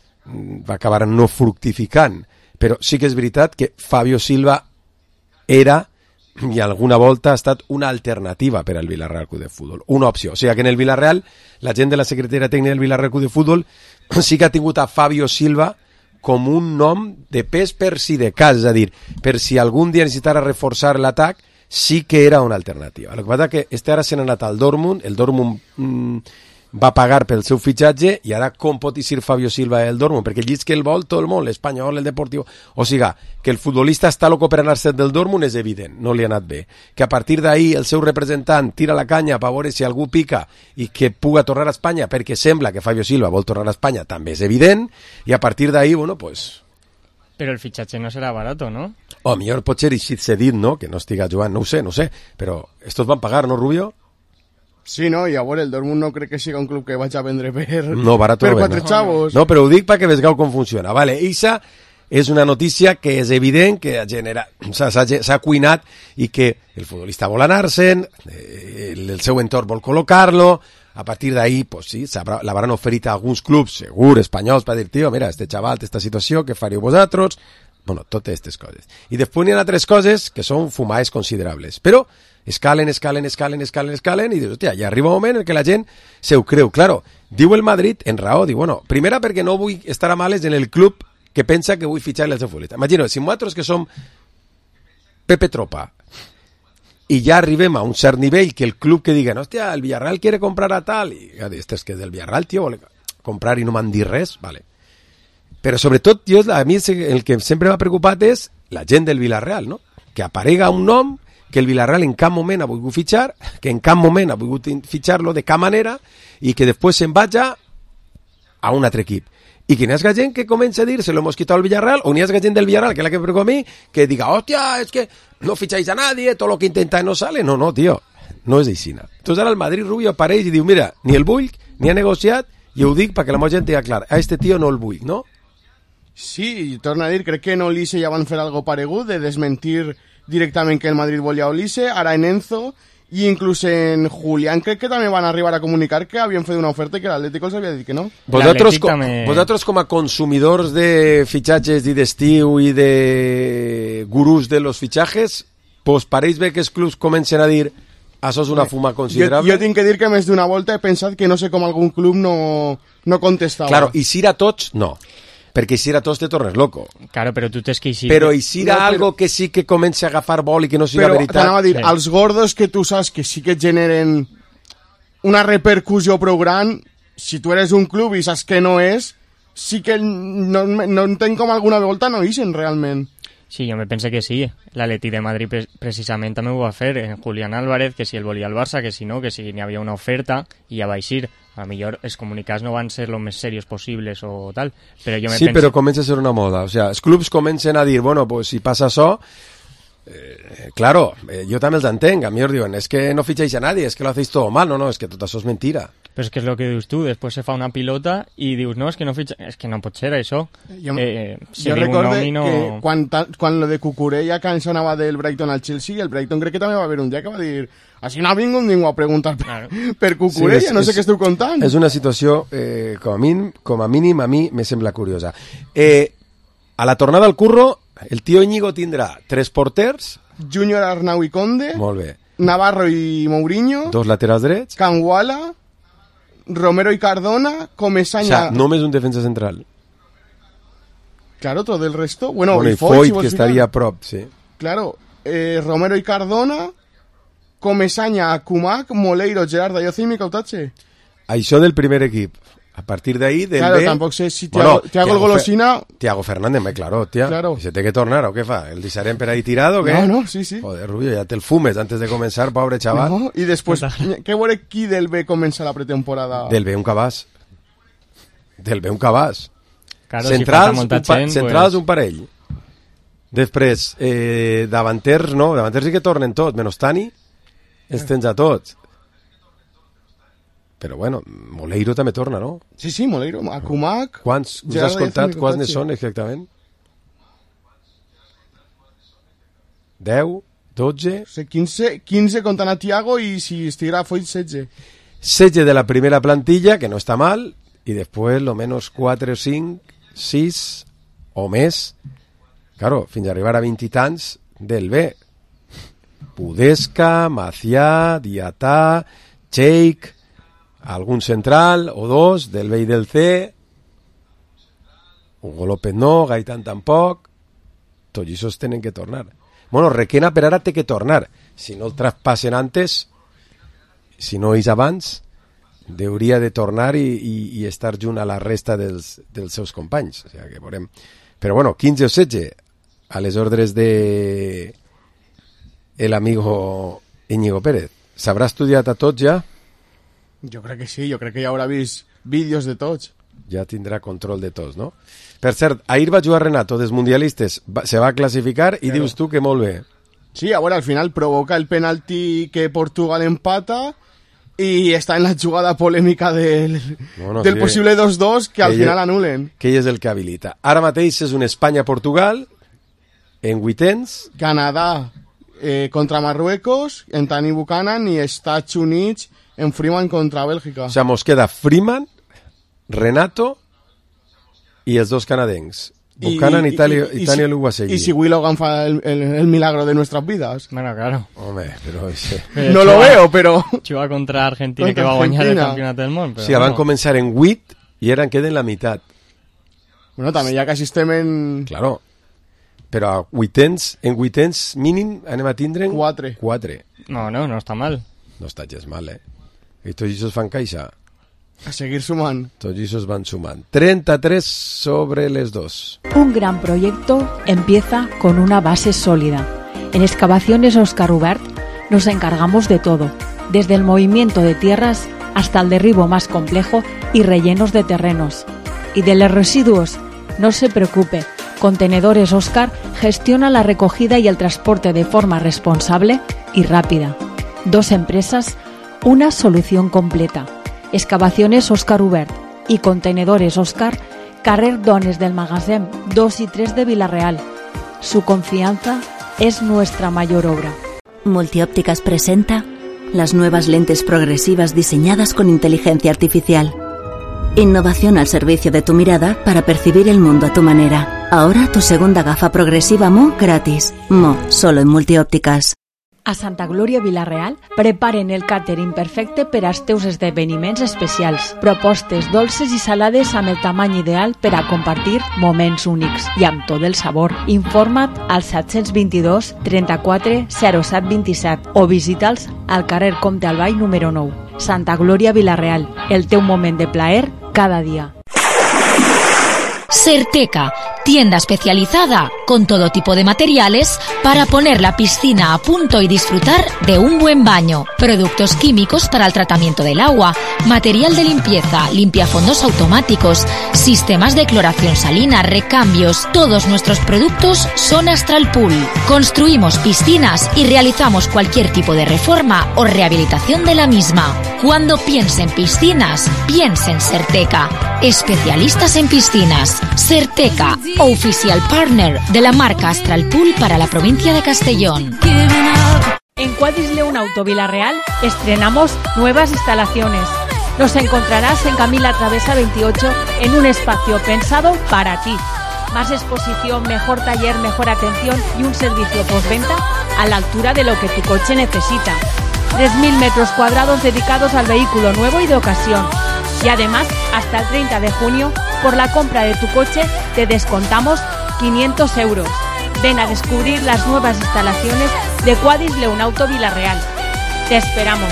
va acabar no fructificant. Però sí que és veritat que Fabio Silva era... i alguna volta ha estat una alternativa per al Villarreal Club de Futbol, una opció. O sigui que en el Villarreal, la gent de la Secretaria Tècnica del Villarreal Club de Futbol sí que ha tingut a Fabio Silva com un nom de pes per si de cas, és a dir, per si algun dia necessitara reforçar l'atac, sí que era una alternativa. El que passa que este ara se n'ha anat al Dortmund, el Dortmund mmm, va pagar pel seu fitxatge i ara com pot eixir Fabio Silva del Dortmund? Perquè llits que el vol tot el món, l'Espanyol, el Deportiu... O sigui, que el futbolista està loco per anar-se del Dortmund és evident, no li ha anat bé. Que a partir d'ahir el seu representant tira la canya per veure si algú pica i que puga tornar a Espanya perquè sembla que Fabio Silva vol tornar a Espanya també és evident, i a partir d'ahir, bueno, pues... Però el fitxatge no serà barato, no? O millor pot ser així cedit, no? Que no estiga jugant, no ho sé, no ho sé, però estos van pagar, no, Rubio? Sí, no, i a veure, el Dortmund no crec que siga un club que vaig a vendre per, no, barato per no quatre no. xavos. No, però ho dic perquè vegeu com funciona. Vale, Isa és una notícia que és evident que genera, s'ha cuinat i que el futbolista vol anar-se'n, el, el seu entorn vol col·locar-lo, a partir d'ahir, pues sí, l'hauran oferit a alguns clubs, segur, espanyols, per dir, tio, mira, este xaval, esta situació, què faríeu vosaltres? Bueno, totes aquestes coses. I després n'hi ha altres coses que són fumades considerables, però escalen, escalen, escalen, escalen, escalen, i dius, hòstia, ja arriba un moment en què la gent se ho creu. Claro, diu el Madrid en raó, diu, bueno, primera perquè no vull estar a males en el club que pensa que vull fitxar-li al seu futbolista. Imagino, si nosaltres que som Pepe Tropa i ja arribem a un cert nivell que el club que diga, hòstia, el Villarreal quiere comprar a tal, i ja dius, és que del Villarreal, tio, vol comprar i no m'han dit res, vale. Però sobretot, jo, a mi el que sempre m'ha preocupat és la gent del Villarreal, no? Que aparega un nom que el Villarreal en cap moment ha volgut fitxar, que en cap moment ha volgut fitxar-lo de cap manera i que després se'n vaja a un altre equip. I que n'hi ha gent que comença a dir se lo hemos quitado al Villarreal, o n'hi ha gent del Villarreal, que és la que me preocupa a mi, que diga, hòstia, es que no ficháis a nadie, todo lo que intenta no sale. No, no, tío, no és així. Entonces ara el Madrid Rubio apareix i diu, mira, ni el vull, ni ha negociat, i ho dic perquè la meva gent digui, clar, a este tío no el vull, no? Sí, torna a dir, crec que en Olise ja van fer algo paregut de desmentir directament que el Madrid volia Olise, ara en Enzo, i inclús en Julián crec que també van arribar a comunicar que havien fet una oferta i que l'Atlético els havia dit que no. Vosaltres, com, també... vosaltres com a consumidors de fitxatges i d'estiu i de gurús de los fitxajes, pues pareix bé que els clubs comencen a dir això és una fuma considerable? Jo, jo tinc que dir que més d'una volta he pensat que no sé com algun club no, no contestava. Claro, i si era tots, no. Perquè si era tots te tornes loco. Claro, però tu tens que eixir... Però i si era no, però... algo que sí que comença a agafar vol i que no siga però, veritat... Però t'anava a dir, sí. Els gordos que tu saps que sí que generen una repercussió prou gran, si tu eres un club i saps que no és, sí que no, no entenc com alguna volta no ixen realment. Sí, jo me pense que sí. L'Atleti de Madrid pre precisament també ho va fer. En Julián Álvarez, que si el volia el Barça, que si no, que si n'hi havia una oferta i ja va eixir. A lo millor els comunicats no van ser los més serios possibles o tal, però jo me sí, pense... però comença a ser una moda. O sea, els clubs comencen a dir, bueno, pues si passa això, eh, claro, eh, jo també els entenc. A mi us diuen, es que no ficháis a nadie, es que lo hacéis todo mal. No, no, es que tot això és mentira. Però és que és el que dius tu, després se fa una pilota i dius, no, és que no, fitxa... és que no pot ser això. Jo, eh, si jo recorde no... que quan, quan lo de Cucurella que sonava del Brighton al Chelsea, el Brighton crec que també va haver un dia que va dir així no ha vingut ningú a preguntar per, claro. per Cucurella, sí, és, no sé és, què esteu contant. És una situació, eh, com, a mínim, com a mínim, a mi me sembla curiosa. Eh, A la tornada al curro, el tio Íñigo tindrà tres porters. Júnior Arnau i Conde. Molt bé. Navarro i Mourinho. Dos laterals drets. Canguala. Romero i Cardona. Comesaña. O sea, només un defensa central. Claro, todo el resto. Bueno, bueno y i Foyt, Foyt, si que vols estaria ficar. a prop, sí. Claro, eh, Romero y Cardona, Comesaña, Kumak, Moleiro, Gerard Ayoce y Micautatxe. Això del primer equip. A partir de ahí, del Claro, B... tampoc sé si Thiago, bueno, Thiago el Golosina... Fe... Tiago Fernández, me claro, tia. Claro. ¿Se té que tornar o què fa? ¿El deixarem per ahí tirado o què? No, no, sí, sí. Joder, Rubio, ya te el fumes antes de comenzar, pobre chaval. No, y después, ¿qué vuelve aquí del B comienza la pretemporada? Del B un cabàs. Del B un cabàs. Claro, centrals, si un, pa gent, centrals pues... un parell. Després, eh, davanters, no, davanters sí que tornen tots, menys Tani, els tens a tots. Però bueno, Moleiro també torna, no? Sí, sí, Moleiro, a Kumak... Quants, us has comptat quants ne són exactament? deu, dotze... O sigui, quinze, quinze comptant a Thiago i si estiguera Foyt, setze. setze de la primera plantilla, que no està mal, i després lo menos quatre o cinc, sis o més, claro, fins a arribar a vint i tants del B. Pudesca, Macià, Diatà, Cheik, algun central o dos del B i del C, Hugo López no, Gaitán tampoc, tots aquests tenen que tornar. Bueno, Requena per ara té que tornar. Si no el traspassen antes, si no és abans, hauria de tornar i, i, i estar junt a la resta dels, dels seus companys. O sigui que veurem. Però bueno, quinze o setze a les ordres de el amigo Íñigo Pérez. S'haurà estudiat a tots ja? Jo crec que sí, jo crec que ja haurà vist vídeos de tots. Ja tindrà control de tots, no? Per cert, ahir va jugar Renato dels mundialistes, va, se va classificar i claro. Dius tu que molt bé. Sí, ahora al final provoca el penalti que Portugal empata y está en la jugada polémica del, bueno, del sí, posible dos dos que, que al ell, final anulen. Que ell és el que habilita. Ara mateix és un Espanya-Portugal en vuitens. Canadà eh, contra Marruecos, en Tani Buchanan, i Estats Units en Freeman contra Bèlgica. O sea, mos queda Freeman, Renato i els dos canadencs. Buchanan y, Italia, y, y, Italia si, Luguasegui. Y si Willogan fa el, el, el milagro de nuestras vidas. Bueno, claro. Hombre, pero ese... no lo veo, pero... Chuva contra Argentina, contra que va a guanyar el campeonato del món. Sí, no. Van començar en vuit i eren queden la meitat. Bueno, també ja que estem en... Claro. Però a vuitens, en vuitens mínim anem a tindre... Quatre. Quatre. No, no, no està mal. No està gens mal, eh? I tots ells fan caixa. A seguir sumant. Tots ellos van sumant. treinta y tres sobre les dos. Un gran proyecto empieza con una base sólida. En Excavaciones Óscar Ubert nos encargamos de todo, desde el movimiento de tierras hasta el derribo más complejo y rellenos de terrenos. Y de los residuos, no se preocupe, Contenedores Óscar gestiona la recogida y el transporte de forma responsable y rápida. Dos empresas, una solución completa. Excavaciones Óscar Ubert y Contenedores Óscar, carrer Dones del Magasin dos y tres de Villarreal. Su confianza es nuestra mayor obra. Multiópticas presenta las nuevas lentes progresivas diseñadas con inteligencia artificial. Innovación al servicio de tu mirada para percibir el mundo a tu manera. Ahora tu segunda gafa progresiva M O gratis. M O, solo en Multiópticas. A Santa Glòria Villarreal preparen el càtering perfecte per als teus esdeveniments especials. Propostes dolces i salades amb el tamany ideal per a compartir moments únics i amb tot el sabor. Informa't al set dos dos, trenta-quatre, zero set vint-i-set o visita'ls al carrer Comte Albay número nou. Santa Glòria Villarreal, el teu moment de plaer cada dia. Certeca, tienda especializada con todo tipo de materiales para poner la piscina a punto y disfrutar de un buen baño. Productos químicos para el tratamiento del agua, material de limpieza, limpiafondos automáticos, sistemas de cloración salina, recambios. Todos nuestros productos son Astral Pool. Construimos piscinas y realizamos cualquier tipo de reforma o rehabilitación de la misma. Cuando piense en piscinas, piense en Certeca. Especialistas en piscinas. Certeca, oficial partner de la marca Astral Pool para la provincia de Castellón. En Quadris León Auto Villarreal estrenamos nuevas instalaciones. Nos encontrarás en Camila Travesa veintiocho en un espacio pensado para ti. Más exposición, mejor taller, mejor atención y un servicio postventa a la altura de lo que tu coche necesita. tres mil metros cuadrados dedicados al vehículo nuevo y de ocasión. Y además, hasta el treinta de junio, por la compra de tu coche, te descontamos quinientos euros. Ven a descubrir las nuevas instalaciones de Quadis Leonauto Vilareal. Te esperamos.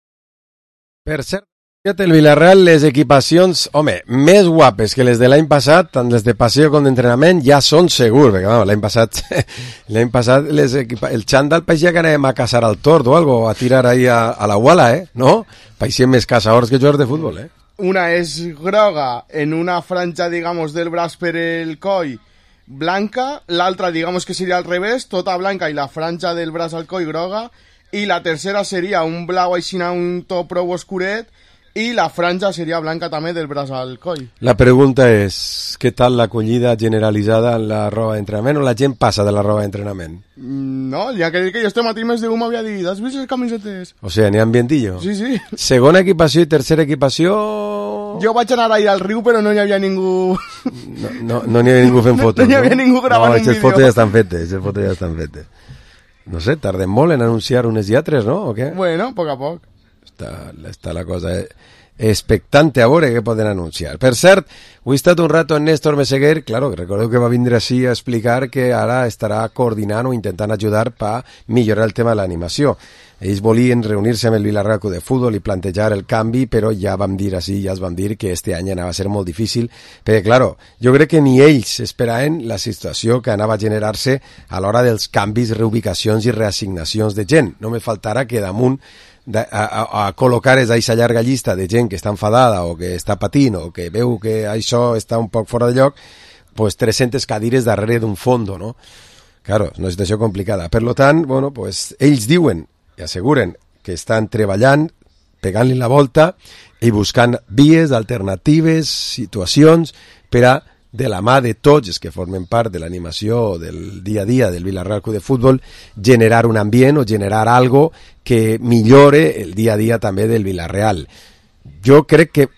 Per cert, el Villarreal, les equipacions, home, més guapes que les de l'any passat, tant les de passeig com d'entrenament, ja són segur, perquè bueno, l'any passat, l'any passat les equipa... el xandall paixia que anàvem a caçar al tord o algo, a tirar ahí a, a la guala, eh? No? Paixien més caçadors que jugadors de futbol, eh? Una és groga en una franja, digamos, del braç per el coll, blanca, l'altra, digamos que seria al revés, tota blanca i la franja del braç al coll groga, i la tercera seria un blau així, un to prou oscuret, i la franja seria blanca també del braç al coll. La pregunta és, què tal l'acollida generalitzada en la roba d'entrenament o la gent passa de la roba d'entrenament? No, ja que dir que jo este matí més d'un m'havia dit, has vist les camisetes? O sigui, n'hi ha ambientillo? Sí, sí. Segona equipació i tercera equipació... Jo vaig anar ahir al riu, però no hi havia ningú... No, no, no n'hi havia ningú fent fotos, no? No hi havia ningú gravant no, un vídeo. No, fotos ja estan fetes, aquestes fotos ja estan fetes. No sé, tardem molt en anunciar unes i altres, no? O què? Bueno, a poc a poc. Està, està la cosa expectante a veure què poden anunciar. Per cert, ho he estat un rato en Néstor Meseguer, claro, recordeu que va vindre així a explicar que ara estarà coordinant o intentant ajudar per millorar el tema de l'animació. Ells volien reunir-se amb el Villarreal Club de Futbol i plantejar el canvi, però ja vam dir així, ja es vam dir que este any anava a ser molt difícil, perquè, claro, jo crec que ni ells esperaven la situació que anava a generar-se a l'hora dels canvis, reubicacions i reassignacions de gent. No me faltarà que damunt de, a, a, a col·locar aquesta llarga llista de gent que està enfadada o que està patint o que veu que això està un poc fora de lloc, pues tres-centes cadires darrere d'un fondo, no? Claro, és una situació complicada. Per lo tant, bueno, pues ells diuen i asseguren que estan treballant, pegant-li la volta i buscant vies, alternatives, situacions per a, de la mà de tots els que formen part de l'animació del dia a dia del Villarreal Club de Futbol, generar un ambient o generar algo que millore el dia a dia també del Villarreal. Jo crec que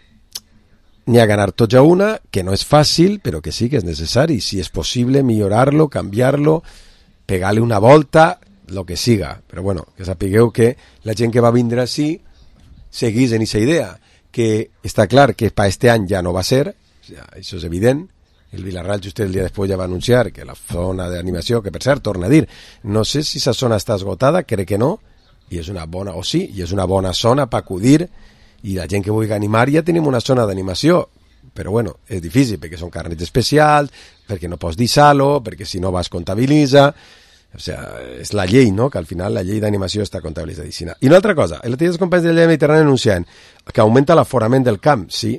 n'hi ha que anar tots a una, que no és fàcil, però que sí que és necessari. Si és possible, millorar-lo, canviar-lo, pegar-li una volta, lo que siga, però bueno, que sapigueu que la gent que va vindre així seguís en aquesta idea, que està clar que per este any ja no va ser, o sea, això és evident. El Villarreal just el dia després ja va anunciar que la zona d'animació, que per cert, torna a dir, no sé si esa zona està esgotada, crec que no, i és una bona, o sí, i és una bona zona per acudir, i la gent que vulgui animar ja tenim una zona d'animació, però bueno, és difícil, perquè són carnets especials, perquè no pots dir-lo, perquè si no vas comptabilitza. O sea, és la llei, no?, que al final la llei d'animació està comptabilitzadíssima. I una altra cosa, el dia dels companys de la llei mediterrània anunciant que augmenta l'aforament del camp, sí.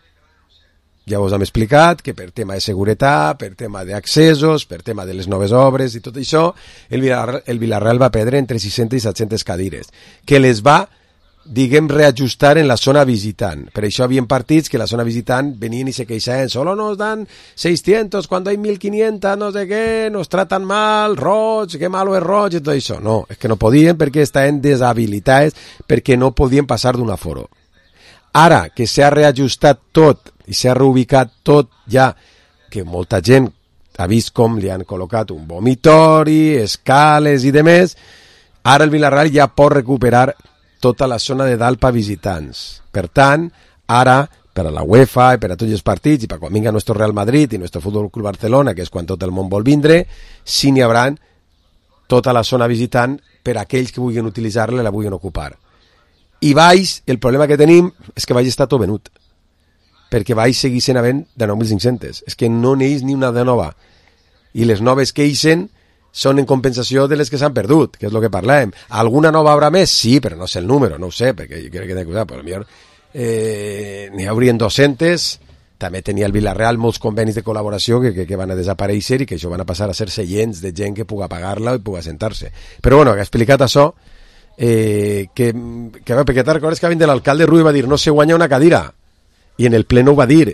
Ja us hem explicat que per tema de seguretat, per tema d'accessos, per tema de les noves obres i tot això, el Villarreal, el Villarreal va perdre entre sis-centes i set-centes cadires, que les va, diguem, reajustar en la zona visitant. Per això havien partits que la zona visitant venien i se queixaven, solo nos dan seiscientos cuando hay mil quinientos, no sé què, nos tratan mal, roig, que malo és roig, i tot això. No, és que no podien perquè estaven deshabilitats, perquè no podien passar d'un aforo. Ara que s'ha reajustat tot i s'ha reubicat tot ja, que molta gent ha vist com li han col·locat un vomitori, escales i demés, ara el Villarreal ja pot recuperar tota la zona de dalt per visitants. Per tant, ara, per a la UEFA i per a tots els partits, i per quan vinga nostre Real Madrid i nostre Futbol Club Barcelona, que és quan tot el món vol vindre, sí n'hi haurà tota la zona visitant per a aquells que vulguin utilitzar-la i la vulguin ocupar. I baix, el problema que tenim és que baix està tot venut, perquè baix segueix sent havent de nou mil cinc-centes. És que no n'eix ni una de nova. I les noves que eixen són en compensació de les que s'han perdut, que és el que parlàvem. Alguna nova haurà més? Sí, però no sé el número, no ho sé, perquè jo crec que n'hi ha però millor eh, n'hi haurien dos-centes. També tenia el Villarreal molts convenis de col·laboració que, que, que van a desaparèixer i que això van a passar a ser seients de gent que puga pagar-la i puga sentar-se. Però bueno, que ha explicat això, eh, que, que, perquè te'n recordes que de l'alcalde Ruiz va dir no se guanya una cadira, i en el pleno va dir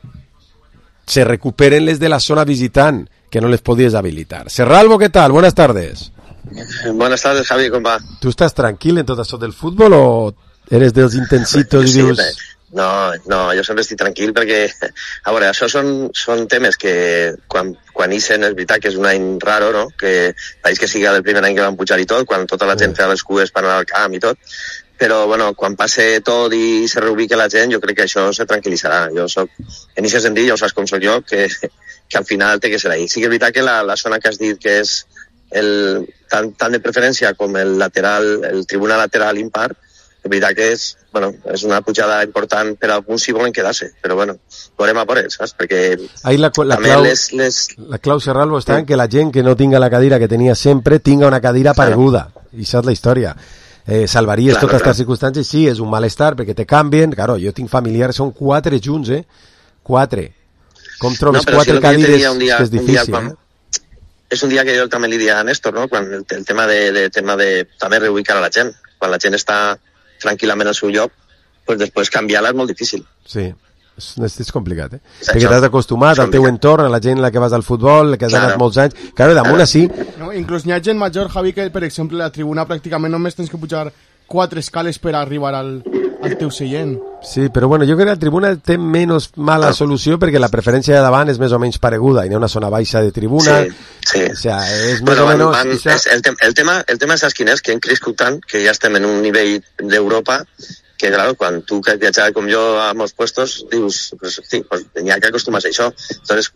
se recuperen les de la zona visitant, que no les podías habilitar. Serralvo, ¿qué tal? Buenas tardes. Buenas tardes, Javi, ¿cómo va? ¿Tú estás tranquilo en todo eso del fútbol o eres de los intensitos? Sí, y dius... No, no, jo sempre estic tranquil perquè, a veure, això són, són temes que quan, quan ixen és veritat que és un any raro, no? Que pareix que sigui el primer any que van pujar i tot, quan tota la gent feia les cues per anar al camp i tot, però bueno, quan passe tot i se reubique la gent, jo crec que això se tranquil·litzarà. Jo soc, en aquest sentit, ja ho saps com soc jo, que, que al final té que ser ahí. Sí que és veritat que la, la zona que has dit que és el, tant, tant de preferència com el lateral, el tribuna lateral impar, és veritat que és, bueno, és una pujada important per a alguns si volen quedar-se, però bueno, veurem a por ells, saps? Perquè ahí la, la, també clau, les, les... la clau, Serralvo, està en que la gent que no tinga la cadira que tenia sempre tinga una cadira pareguda, i això és la història. Eh, salvaries Claro, totes claro. aquestes circumstàncies, sí, és un malestar perquè te canvien, claro, jo tinc familiars, són quatre junts, eh? Quatre. Com trobes No, però quatre si el que jo te cadires, diria un dia- és que és un dia difícil, quan- eh? És un dia que jo també li diria a Néstor, no? Quan el, el tema de, de, tema de també reubicar a la gent. Quan la gent està tranquil·lament al seu lloc, pues després canviar-la és molt difícil. Sí, és, és, és complicat, eh? És Perquè això. t'has acostumat al teu entorn, a la gent en la que vas al futbol, que has Claro. anat molts anys. Claro, damunt així, No, inclús n'hi ha gent major, Javi, que per exemple la tribuna pràcticament només tens que pujar quatre escales per arribar al, al teu seient. sí, però bueno, jo crec que la tribuna té menys mala solució perquè la preferència de davant és més o menys pareguda i hi ha una zona baixa de tribuna. Sí, sí. O sea, és més Bueno, o van, menys... van, això- és, el, tem, el, tema, el tema saps quin és? Que hem crescut tant que ja estem en un nivell d'Europa que, claro, quan tu que has viatjat com jo a molts puestos, dius, pues, sí, pues, n'hi ha que acostumar-se a això. Entonces,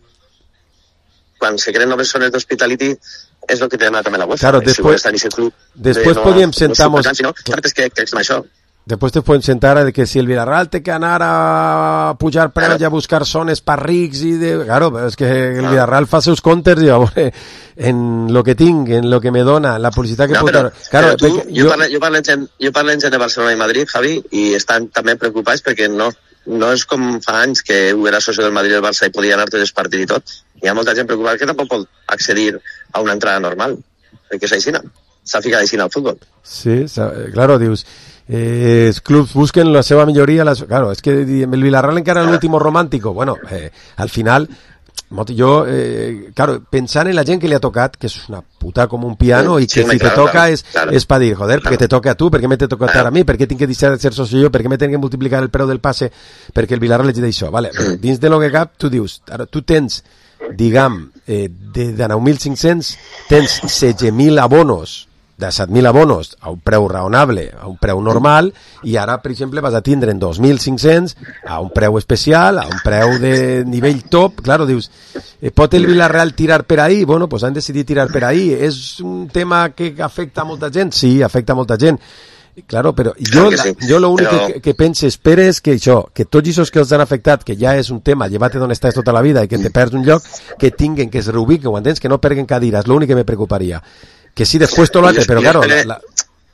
quan se creen noves zones d'hospitality, és el que té d'anar també la UEFA. Claro, si después- vols estar en aquest club, después no, podíem no sentar-nos- supertant, sinó, clar, és que, que és això. Després te podem sentar a de que si el Villarreal té que anar a pujar preus i a buscar zones per rics i de... Claro, però és que el No. Villarreal fa seus comptes i a veure, en lo que tinc, en lo que me dona, la publicitat que No, puc... però, Claro, però tu, perquè jo, parlo, jo, parlo amb gent, jo parlo amb gent de Barcelona i Madrid, Javi, i estan també preocupats perquè no, no és com fa anys que un era soci del Madrid i del Barça i podia anar tots els partits i tot. Hi ha molta gent preocupada que tampoc pot accedir a una entrada normal, perquè és així, s'ha ficat així al futbol. Sí, sa- claro, dius, eh, els clubs busquen la seva milloria, les, claro, és que el Villarreal encara l'último romàntico, bueno, eh, al final, mot- jo, eh, claro, pensant en la gent que li ha tocat, que és una puta com un piano, Sí, i que sí, si te claro, toca claro, és, claro. és para dir, joder, perquè te toca a tu, perquè me te toca Claro. a mi, perquè tinc que deixar de ser soci jo, perquè me tenc que multiplicar el preu del passe, perquè el Villarreal li d'això, vale, però dins de lo que cap, tu dius, ara, tu tens, diguem, eh, de, de nou mil cinc-cents, tens setze mil abonos, de set mil abonos a un preu raonable, a un preu normal, i ara, per exemple, vas a tindre en dos mil cinc-cents a un preu especial, a un preu de nivell top. Claro, dius, eh, pot el Villarreal tirar per ahí? Bueno, pues han decidit tirar per ahí. És un tema que afecta a molta gent? Sí, afecta a molta gent. Claro, però jo, Claro que sí, jo lo únic però- que, que pense, espera, és que això, que tots aquests que els han afectat, que ja és un tema, llevate d'on estàs tota la vida i que te perds un lloc, que tinguen, que es reubiquen, ho entens? Que no perguen cadires, lo únic que me preocuparia. Que sí, després tot l'altre, Jo- però jo claro, espero- la, la,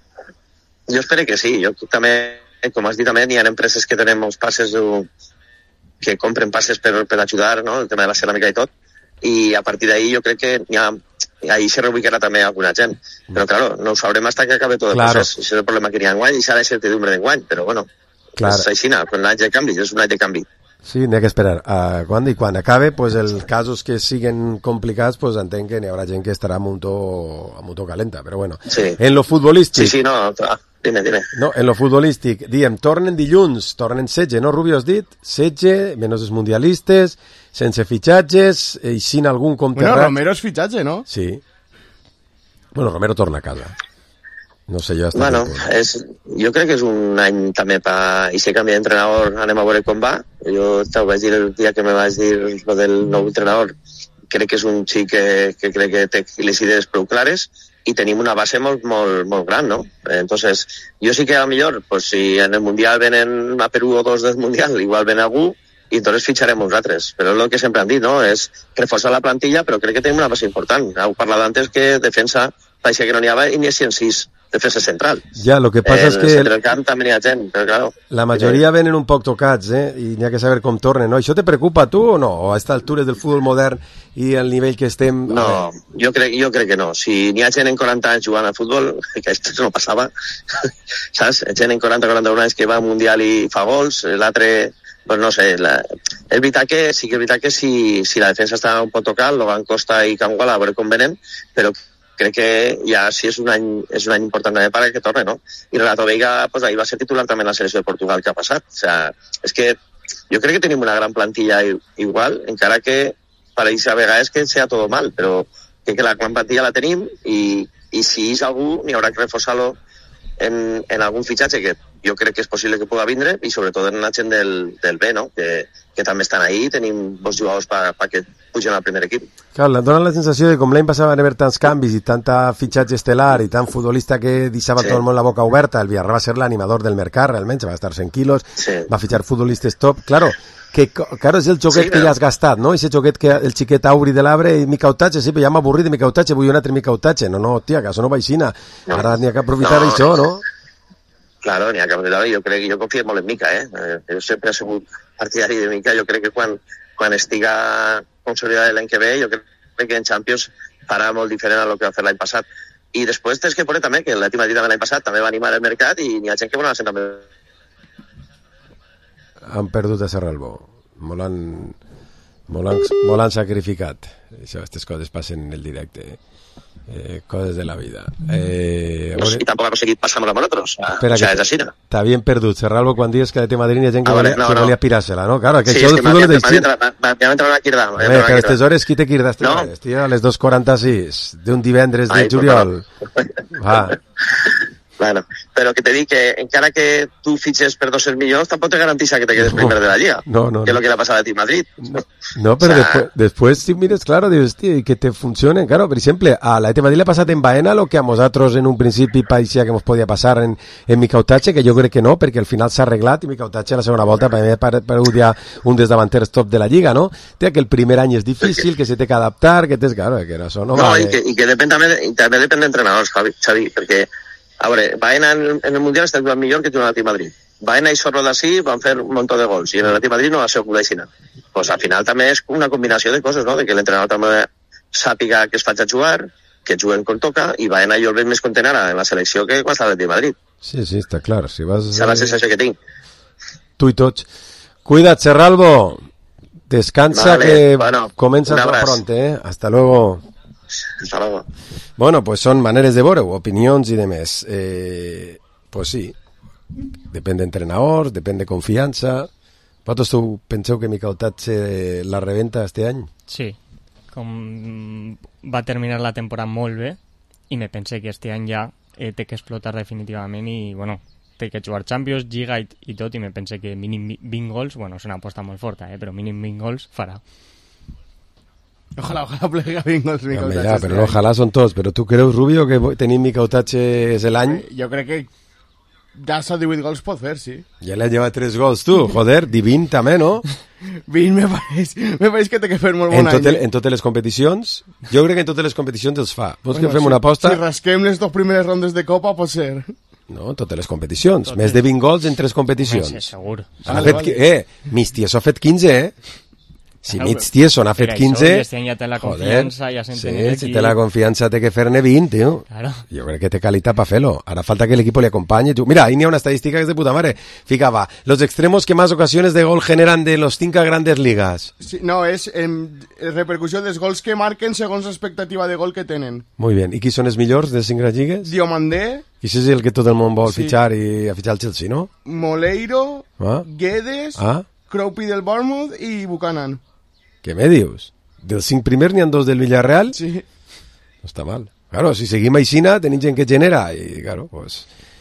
Jo espero que sí. Jo també, com has dit també, hi ha empreses que tenen molts passes eh, que compren passes per, per ajudar, no? El tema de la ceràmica i tot, i a partir d'ahí jo crec que hi ha, ahí se reubicarà també alguna gent. Però, claro, no ho sabrem hasta que acabe tot el Claro. procés. Això és el problema que hi ha enguany i serà la certidumbre d'enguany, però bueno, Claro. és així, quan l'any de canvi, és un any de canvi. sí, n'hi ha que esperar. Uh, quan, I quan acabe, pues, els casos que siguen complicats, pues, entenc que n'hi haurà gent que estarà amb un to, amb un to calenta, però bueno. Sí. En lo futbolístic... Sí, sí, no, ah, dime, dime. No, en lo futbolístic, diem, tornen dilluns, tornen setze, no, Rubio, has dit? setze, menys els mundialistes, sense fitxatges, i sin algun compte Bueno, rat. Romero és fitxatge, no? Sí. Bueno, Romero torna a casa. No sé jo hasta Bueno, quin punt. és, jo crec que és un any també per... I si canvia d'entrenador, anem a veure com va. Jo te ho vaig dir el dia que me vas dir lo del nou entrenador. Crec que és un xic que, que crec que té les idees prou clares i tenim una base molt, molt, molt gran, no? Entonces, jo sí que a lo millor, pues, si en el Mundial venen a Perú o dos del Mundial, igual ven algú i entonces ficharem uns altres. Però és el que sempre han dit, no? És reforçar la plantilla, però crec que tenim una base important. Heu parlat antes que defensa, pareixia que no n'hi havia i n'hi ha sis, defensa central. Ja, lo que passa en és el que centre del camp també n'hi ha gent, però claro. la majoria venen un poc tocats, eh? I n'hi ha que saber com tornen, no? Això te preocupa a tu o no? O a esta altura del futbol modern i el nivell que estem... No, jo crec, jo crec que no. Si n'hi ha gent en quaranta anys jugant a futbol, que això no passava, saps? Gent en quaranta quaranta-un anys que va al Mundial i fa gols, l'altre, pues no sé, la... és veritat que, sí que és veritat que si, si la defensa està un poc tocat, lo van Costa i Canguala a veure com venen, però crec que ja sí és un any, és un any important també perquè torne, no? I Renato Veiga, pues, ahir va ser titular també en la selecció de Portugal que ha passat. O sea, és que jo crec que tenim una gran plantilla igual, encara que pareix a vegades que sea todo mal, però crec que la gran plantilla la tenim i, i si és algú, n'hi haurà que reforçar-lo en, en algun fitxatge que jo crec que és possible que pugui vindre i sobretot en la gent del, del B, no? Que, que també estan ahí, tenim bons jugadors per pa que pugen al primer equip. Clar, dona la sensació de com l'any passat van haver tants canvis i tanta fitxatge estel·lar i tant futbolista que deixava sí. tot el món la boca oberta. El Villarreal va ser l'animador del mercat, realment, va estar cent quilos, sí. va fitxar futbolistes top. Claro, que claro, és el xoquet sí, que ja has gastat, no? Ese xoquet que el xiquet Auri de l'Arbre i Micautatge, sí, però ja m'ha avorrit de Micautatge, vull un altre Micautatge. No, no, tia, que això no va aixina. No. Ara n'hi ha que aprofitar no, això, no? Claro, n'hi ha que aprofitar. Jo crec que jo confio molt en Mica, eh? Jo sempre he sigut partidari de Mica. Jo crec que quan, quan estiga consolidat l'any que ve, jo crec que en Champions farà molt diferent a lo que va fer l'any passat. I després tens que posar també que l'Atlètic Madrid també l'any passat també va animar el mercat i n'hi ha gent que vol anar sent també. Han perdut a Serralbo. Molt han, molt han, molt han sacrificat. Això, aquestes coses passen en el directe. Eh, coses de la vida. Eh, no, I tampoc ha conseguit passar-nos amb nosaltres. O sea, és així, no? T'havien perdut. Serralbo, quan dius que de Madrid hi ha gent que, ah, volia, no, que no. volia pirar-se-la, no? Claro, que sí, això és del que futbol és d'així. M'havia entrat una quirda. A que a aquestes hores qui te quirdaste? No. Estic a les dos quaranta-sis d'un divendres de Ai, juliol. Va. Bueno, però que te dic que encara que tu fitxes per dos-cents milions tampoc te garantitza que te quedes no, primer de la Lliga, no, no, que és no. lo que le ha pasado a ti Madrid. No, no pero o sea, después, después si mires claro, dius, tío, que te funcione, claro, per exemple, a la Madrid le ha passat en Baena lo que a nosaltres en un principi parecía que ens podia passar en, en Micautatge, que jo crec que no, perquè al final s'ha arreglat i Micautatge a la segona volta per mi ha paregut ja un dels davanters top de la Lliga, no? Té que el primer any és difícil, que se té que adaptar, que tens, claro, que això no, no va... No, i que, i que depèn també, també depèn d'entrenadors, Xavi, Xavi, perquè a veure, Baena en, en el Mundial està jugant millor que jugant l'Atlètic Madrid. Baena i Sorro d'ací van fer un munt de gols i en l'Atlètic Madrid no va ser un aixina. Pues al final també és una combinació de coses, no? De que l'entrenador també sàpiga que es faig a jugar, que juguen com toca, i Baena jo el veig més content ara en la selecció que quan està a l'Atlètic Madrid. Sí, sí, està clar. Si vas... És la sensació que tinc. Tu i tots. Cuida't, Serralbo. Descansa, vale, que bueno, comences la front, eh? Hasta luego. Hasta luego. Bueno, pues son maneres de veure, opinions i demés. Eh, pues sí, depèn d'entrenadors, depèn de confiança. Vosaltres tu penseu que Micautatge la rebenta este any? Sí, com va terminar la temporada molt bé i me pensé que este any ja eh, té que explotar definitivament i, bueno, té que jugar Champions, Lliga i, i tot, i me pensé que mínim vint gols, bueno, és una aposta molt forta, eh, però mínim vint gols farà. Ojalá, ojalá plega Bingos Micautatge. Ja, però ojalá són tots. Però tu creus, Rubio, que tenim Micautatge és l'any? Jo crec que d'assa divuit gols pot fer, sí. Ja l'ha llevat tres gols, tu. Joder, di vint també, no? vint me pareix, me pareix que té que fer molt bon en tot any. El, en totes les competicions? Jo crec que en totes les competicions els fa. Vols bueno, que fem si, una aposta? Si rasquem les dues primeres rondes de Copa, pot ser. No, en totes les competicions. Totes. Més de vint gols en tres competicions. Sí, segur. Vale, fet, vale. Eh, mis tios ha fet quinze, eh? Si mig tieso n'ha fet quinze... Això, ja té la confiança, ja sí, si té la confiança té que fer-ne vint, tio. Claro. Jo crec que té qualitat per fer-lo. Ara falta que l'equipo le acompañe. Mira, ahí n'hi ha una estadística que és de puta madre. Ficava, los extremos que más ocasiones de gol generan de los cinco grandes ligas. Sí, no, és en repercussió dels gols que marquen segons l'expectativa de gol que tenen. Muy bien. I qui són els millors de cinc grans lligues? Diomandé. I això és el que tot el món vol sí. fitxar i a fitxar el Chelsea, no? Moleiro, ah? Guedes, ah? Crowpy del Bournemouth i Buchanan. ¿Qué me dius? Dels cinc primers n'hi ha dos del Villarreal? Sí. No està mal. Claro, si seguim aixina, tenim gent que genera. I, claro, pues...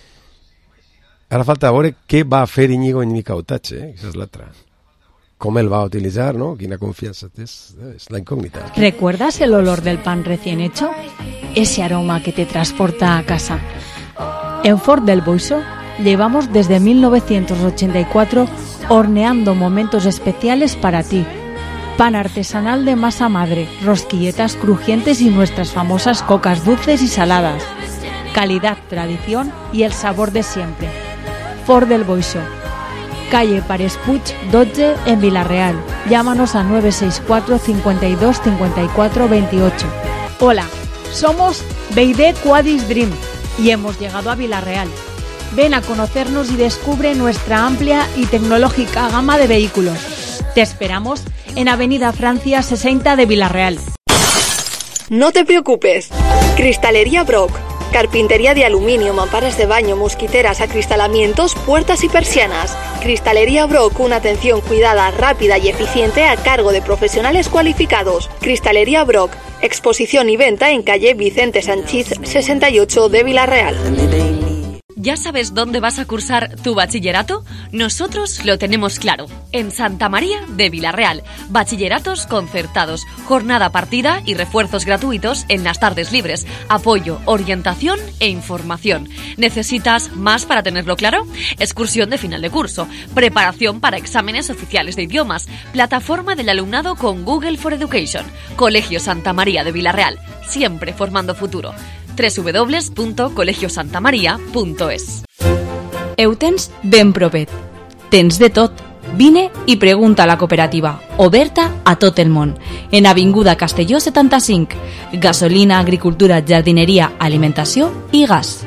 Ara falta veure què va fer Íñigo en Micautatge, eh? Això és l'altra. Com el va utilitzar, ¿no? Quina confiança té, és la incògnita. ¿Recuerdas el olor del pan recién hecho? Ese aroma que te transporta a casa. En Ford del Boixo llevamos desde mil novecientos ochenta y cuatro horneando momentos especiales para ti. Pan artesanal de masa madre, rosquilletas crujientes y nuestras famosas cocas dulces y saladas. Calidad, tradición y el sabor de siempre. Ford del Boixo. Calle Pares Puig dotze en Villarreal. Llámanos a nueve seis cuatro, cincuenta y dos, cincuenta y cuatro, veintiocho. Hola, somos Beide Quadis Dream y hemos llegado a Villarreal. Ven a conocernos y descubre nuestra amplia y tecnológica gama de vehículos. Te esperamos en Avenida Francia sesenta de Villarreal. No te preocupes. Cristalería Brock. Carpintería de aluminio, mamparas de baño, mosquiteras, acristalamientos, puertas y persianas. Cristalería Brock, una atención cuidada, rápida y eficiente a cargo de profesionales cualificados. Cristalería Brock, exposición y venta en calle Vicente Sanchís sesenta y ocho de Villarreal. ¿Ya sabes dónde vas a cursar tu bachillerato? Nosotros lo tenemos claro. En Santa María de Villarreal. Bachilleratos concertados, jornada partida y refuerzos gratuitos en las tardes libres. Apoyo, orientación e información. ¿Necesitas más para tenerlo claro? Excursión de final de curso. Preparación para exámenes oficiales de idiomas. Plataforma del alumnado con Google for Education. Colegio Santa María de Villarreal. Siempre formando futuro. doble u doble u doble u punto colegio santa maria punto es. Ho tens ben propet. Tens de tot. Vine i pregunta a la cooperativa, oberta a tot el món. En Avinguda Castelló setanta-cinc. Gasolina, agricultura, jardineria, alimentació i gas.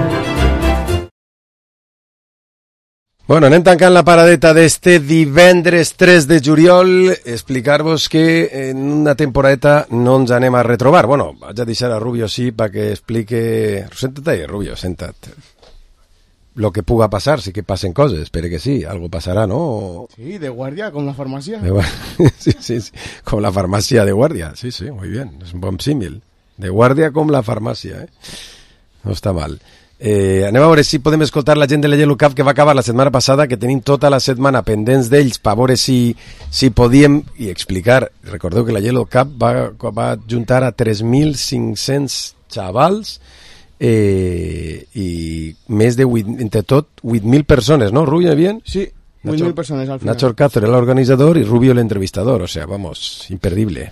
Bueno, anem tancant la paradeta d'este divendres tres de juliol. Explicar-vos que en una temporadeta no ens anem a retrobar. Bueno, vaig a deixar a Rubio sí perquè explique... Senta't ahí, Rubio, senta't. Lo que puga pasar, sí que pasen coses, espere que sí, algo pasará, ¿no? Sí, de guardia, con la farmacia. De guardia, sí, sí, sí, con la farmacia de guardia, sí, sí, muy bien, es un bon símil. De guardia com la farmàcia, eh? No està mal. Eh, anem a veure si podem escoltar la gent de la Yellow Cab que va acabar la setmana passada, que tenim tota la setmana pendents d'ells per veure si, si podíem i explicar. Recordeu que la Yellow Cab va, va juntar a tres mil cinc-cents xavals eh, i més de vuit, entre tot vuit mil persones, ¿no, Rubio? ¿Bien? Sí, vuit mil persones al final. Nacho Alcázar, el organizador, y Rubio el entrevistador, o sea, vamos, imperdible.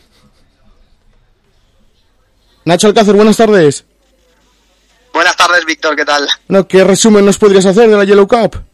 Nacho Alcázar, buenas tardes. Buenas tardes, Víctor, ¿qué tal? No, ¿qué resumen nos podrías hacer de la Yellow Cup?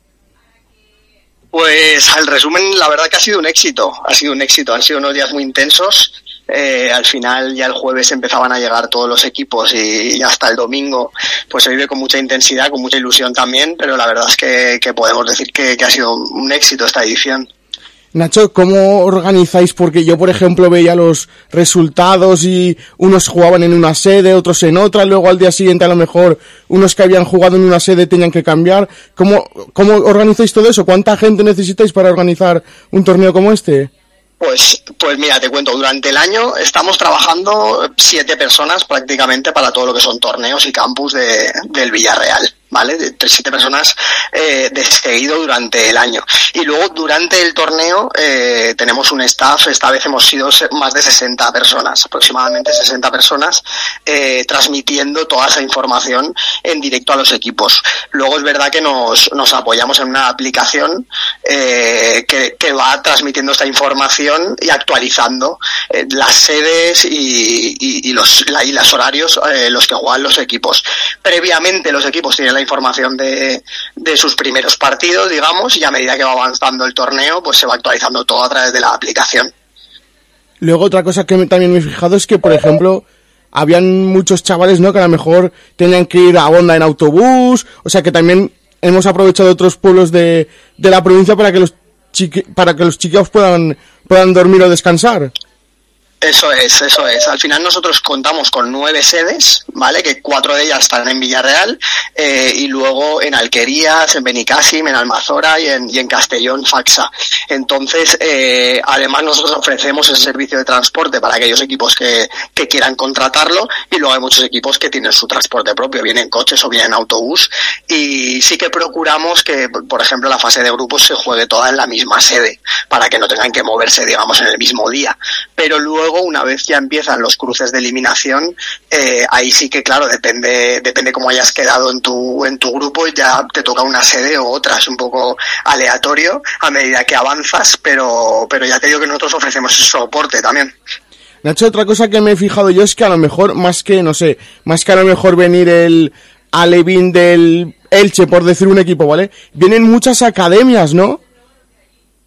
Pues el resumen, la verdad que ha sido un éxito, ha sido un éxito, han sido unos días muy intensos, eh, al final ya el jueves empezaban a llegar todos los equipos y, y hasta el domingo pues se vive con mucha intensidad, con mucha ilusión también, pero la verdad es que, que podemos decir que, que ha sido un éxito esta edición. Nacho, ¿cómo organizáis? Porque yo, por ejemplo, veía los resultados y unos jugaban en una sede, otros en otra, luego al día siguiente a lo mejor unos que habían jugado en una sede tenían que cambiar. ¿Cómo, cómo organizáis todo eso? ¿Cuánta gente necesitáis para organizar un torneo como este? Pues, pues mira, te cuento, durante el año estamos trabajando siete personas prácticamente para todo lo que son torneos y campus de, del Villarreal, ¿vale? De tres, siete personas eh, de seguido durante el año. Y luego durante el torneo eh, tenemos un staff, esta vez hemos sido más de sesenta personas, aproximadamente sesenta personas, eh, transmitiendo toda esa información en directo a los equipos. Luego es verdad que nos, nos apoyamos en una aplicación eh, que, que va transmitiendo esta información y actualizando eh, las sedes y, y, y los la, y los horarios eh, los que juegan los equipos. Previamente los equipos tienen la información de, de sus primeros partidos, digamos, y a medida que va avanzando el torneo, pues se va actualizando todo a través de la aplicación. Luego otra cosa que me, también me he fijado es que, por ejemplo, habían muchos chavales, ¿no?, que a lo mejor tenían que ir a Honda en autobús, o sea que también hemos aprovechado otros pueblos de, de la provincia para que los chiqui, para que los chiquillos puedan puedan dormir o descansar. Eso es, eso es. Al final nosotros contamos con nueve sedes, ¿vale? Que cuatro de ellas están en Villarreal eh, y luego en Alquerías, en Benicàssim, en Almazora y en, y en Castellón, Faxa. Entonces, eh, además nosotros ofrecemos ese servicio de transporte para aquellos equipos que, que quieran contratarlo y luego hay muchos equipos que tienen su transporte propio, bien en coches o bien en autobús, y sí que procuramos que, por ejemplo, la fase de grupos se juegue toda en la misma sede para que no tengan que moverse, digamos, en el mismo día. Pero luego Luego, una vez ya empiezan los cruces de eliminación, eh, ahí sí que, claro, depende depende cómo hayas quedado en tu en tu grupo, ya te toca una sede o otra, es un poco aleatorio a medida que avanzas, pero pero ya te digo que nosotros ofrecemos ese soporte también. Nacho, otra cosa que me he fijado yo es que a lo mejor, más que, no sé, más que a lo mejor venir el Alevín del Elche, por decir un equipo, ¿vale? Vienen muchas academias, ¿no?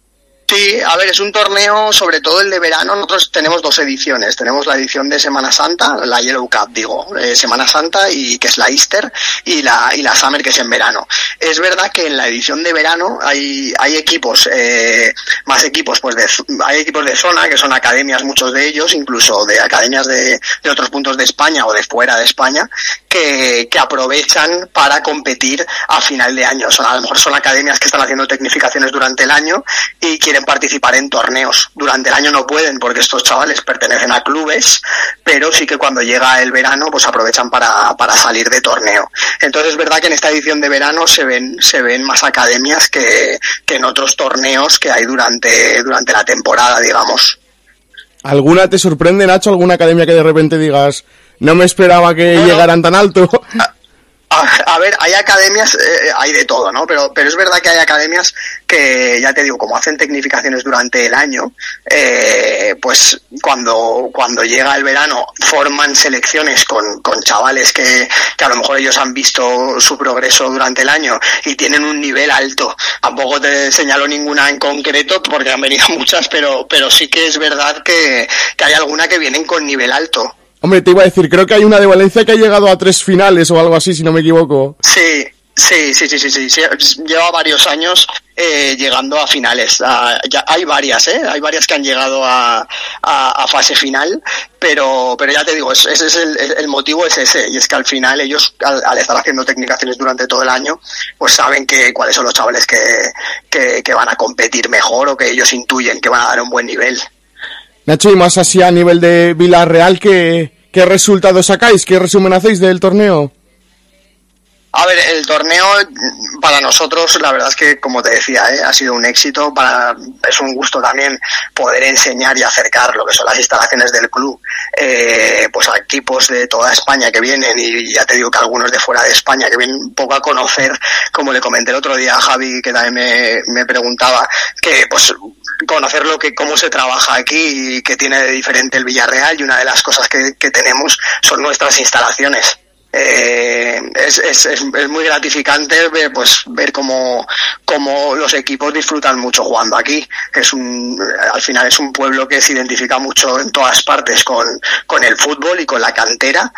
Sí, a ver, es un torneo, sobre todo el de verano. Nosotros tenemos dos ediciones. Tenemos la edición de Semana Santa, la Yellow Cup, digo, eh, Semana Santa, y que es la Easter, y la y la Summer, que es en verano. Es verdad que en la edición de verano hay hay equipos, eh, más equipos, pues de, hay equipos de zona, que son academias, muchos de ellos, incluso de academias de, de otros puntos de España o de fuera de España, que, que aprovechan para competir a final de año. Son, a lo mejor son academias que están haciendo tecnificaciones durante el año y quieren participar en torneos. Durante el año no pueden porque estos chavales pertenecen a clubes, pero sí que cuando llega el verano pues aprovechan para, para salir de torneo. Entonces es verdad que en esta edición de verano se ven, se ven más academias que, que en otros torneos que hay durante, durante la temporada, digamos. ¿Alguna te sorprende, Nacho? ¿Alguna academia que de repente digas, no me esperaba que no, llegaran tan alto? A, a ver, hay academias, eh, hay de todo, ¿no? Pero, pero es verdad que hay academias que, ya te digo, como hacen tecnificaciones durante el año, eh, pues cuando, cuando llega el verano forman selecciones con, con chavales que, que a lo mejor ellos han visto su progreso durante el año y tienen un nivel alto. Tampoco te señalo ninguna en concreto porque han venido muchas, pero, pero sí que es verdad que, que hay alguna que vienen con nivel alto. Hombre, te iba a decir, creo que hay una de Valencia que ha llegado a tres finales o algo así, si no me equivoco. Sí, sí, sí, sí, sí, sí, sí. Lleva varios años eh, llegando a finales. Uh, ya hay varias, ¿eh? Hay varias que han llegado a, a, a fase final, pero pero ya te digo, ese es el, el motivo es ese, y es que al final ellos, al, al estar haciendo tecnificaciones durante todo el año, pues saben que cuáles son los chavales que, que, que van a competir mejor o que ellos intuyen que van a dar un buen nivel. Nacho, y más así a nivel de Villarreal, ¿qué, qué resultados sacáis? ¿Qué resumen hacéis del torneo? A ver, el torneo para nosotros, la verdad es que, como te decía, ¿eh? ha sido un éxito. Para, es un gusto también poder enseñar y acercar lo que son las instalaciones del club, eh, pues a equipos de toda España que vienen, y ya te digo que algunos de fuera de España que vienen un poco a conocer, como le comenté el otro día a Javi, que también me, me preguntaba, que pues conocer lo que cómo se trabaja aquí y qué tiene de diferente el Villarreal, y una de las cosas que, que tenemos son nuestras instalaciones. Eh, es, es, es, es muy gratificante ver, pues, ver cómo, cómo los equipos disfrutan mucho jugando aquí. Es un, al final es un pueblo que se identifica mucho en todas partes con, con el fútbol y con la cantera,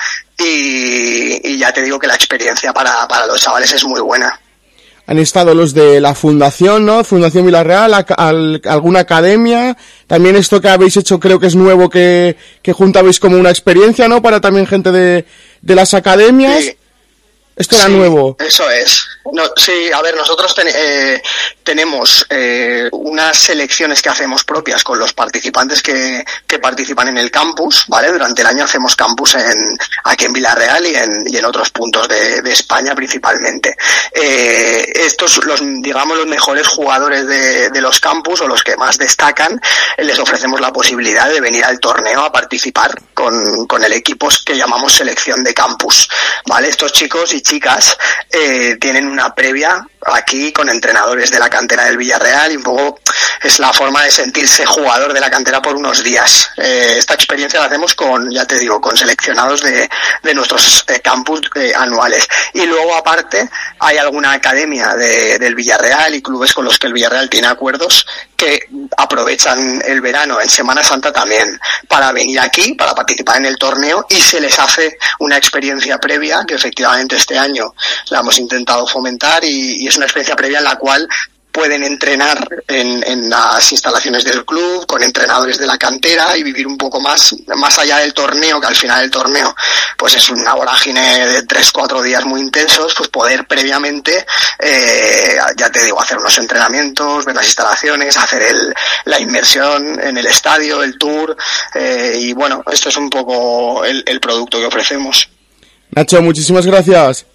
y, y ya te digo que la experiencia para, para los chavales es muy buena. Han estado los de la Fundación, ¿no? Fundación Villarreal, a, a, a, alguna academia. También esto que habéis hecho creo que es nuevo, que, que juntabais como una experiencia, ¿no? Para también gente de, de las academias. Sí. Esto era sí, nuevo. Eso es. No, sí, a ver, nosotros ten, eh, tenemos eh, unas selecciones que hacemos propias con los participantes que, que participan en el campus, ¿vale? Durante el año hacemos campus en, aquí en Villarreal y en, y en otros puntos de, de España principalmente. Eh, estos, los, digamos, los mejores jugadores de, de los campus, o los que más destacan, les ofrecemos la posibilidad de venir al torneo a participar con, con el equipo que llamamos selección de campus, ¿vale? Estos chicos y chicas eh, tienen una previa aquí con entrenadores de la cantera del Villarreal, y un poco es la forma de sentirse jugador de la cantera por unos días. Eh, esta experiencia la hacemos con, ya te digo, con seleccionados de, de nuestros eh, campus eh, anuales. Y luego, aparte, hay alguna academia de, del Villarreal y clubes con los que el Villarreal tiene acuerdos que aprovechan el verano en Semana Santa también para venir aquí, para participar en el torneo, y se les hace una experiencia previa que efectivamente este año la hemos intentado fomentar, y, y es una experiencia previa en la cual pueden entrenar en, en las instalaciones del club con entrenadores de la cantera y vivir un poco más más allá del torneo, que al final del torneo pues es una vorágine de tres, cuatro días muy intensos. Pues poder previamente, eh, ya te digo, hacer unos entrenamientos, ver las instalaciones, hacer el, la inmersión en el estadio, el tour, eh, y bueno, esto es un poco el, el producto que ofrecemos. Nacho, muchísimas gracias.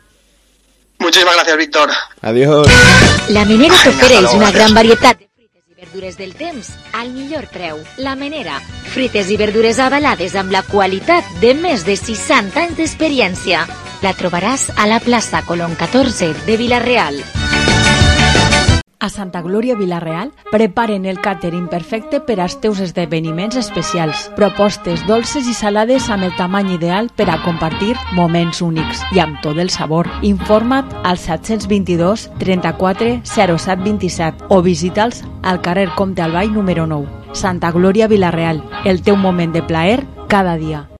Muchísimas gracias, Víctor. Adiós. La Menera t'ofereix una gran varietat de fruites i verdures del temps al millor preu. La Menera, fruites i verdures avalades amb la qualitat de més de seixanta anys d'experiència. La trobaràs a la plaça Colón catorze de Villarreal. A Santa Glòria Vila-real preparen el càtering perfecte per als teus esdeveniments especials. Propostes dolces i salades amb el tamany ideal per a compartir moments únics i amb tot el sabor. Informa't al set dos dos, trenta-quatre, zero set vint-i-set o visita'ls al carrer Comte Albay número nou. Santa Glòria Vila-real, el teu moment de plaer cada dia.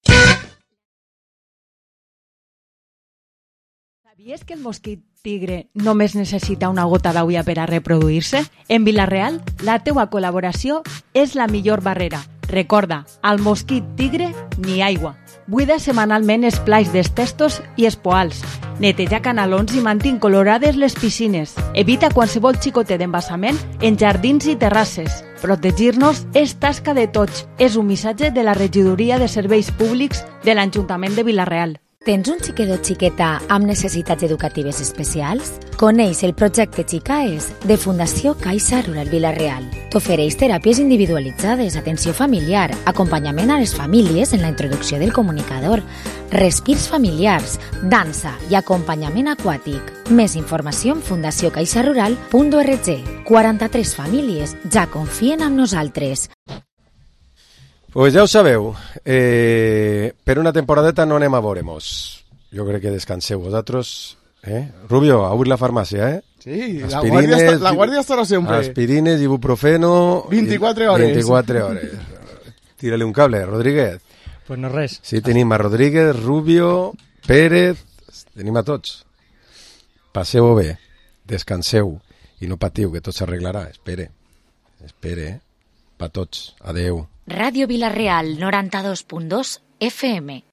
Sabies que el mosquit tigre només necessita una gota d'aigua per a reproduir-se? En Vila-real, la teua col·laboració és la millor barrera. Recorda, al mosquit tigre, ni aigua. Buida setmanalment els plais dels testos i els poals. Neteja canalons i mantén colorades les piscines. Evita qualsevol xicotet d'embassament en jardins i terrasses. Protegir-nos és tasca de tots. És un missatge de la Regidoria de Serveis Públics de l'Ajuntament de Vila-real. Tens un xiquet o xiqueta amb necessitats educatives especials? Coneix el projecte Xicaes de Fundació Caixa Rural Vila-real. T'ofereix teràpies individualitzades, atenció familiar, acompanyament a les famílies en la introducció del comunicador, respirs familiars, dansa i acompanyament aquàtic. Més informació en fundació caixa rural punt org. quaranta-tres famílies ja confien en nosaltres. Pues ja ho sabeu, eh, per una temporadeta no anem a veure-mos. Jo crec que descanseu vosaltres. Eh? Rubio, avui la farmàcia, eh? Sí, la guàrdia, està, la guàrdia estarà sempre. Aspirines, ibuprofeno... vint-i-quatre hores. vint-i-quatre hores. Tírale un cable, Rodríguez. Pues no res. Sí, tenim a Rodríguez, Rubio, Pérez, tenim a tots. Passeu bé, descanseu i no patiu, que tot s'arreglarà. Espere, espere, eh? Pa tots. Adeu. Ràdio Vila-real, noranta-dos punt dos F M.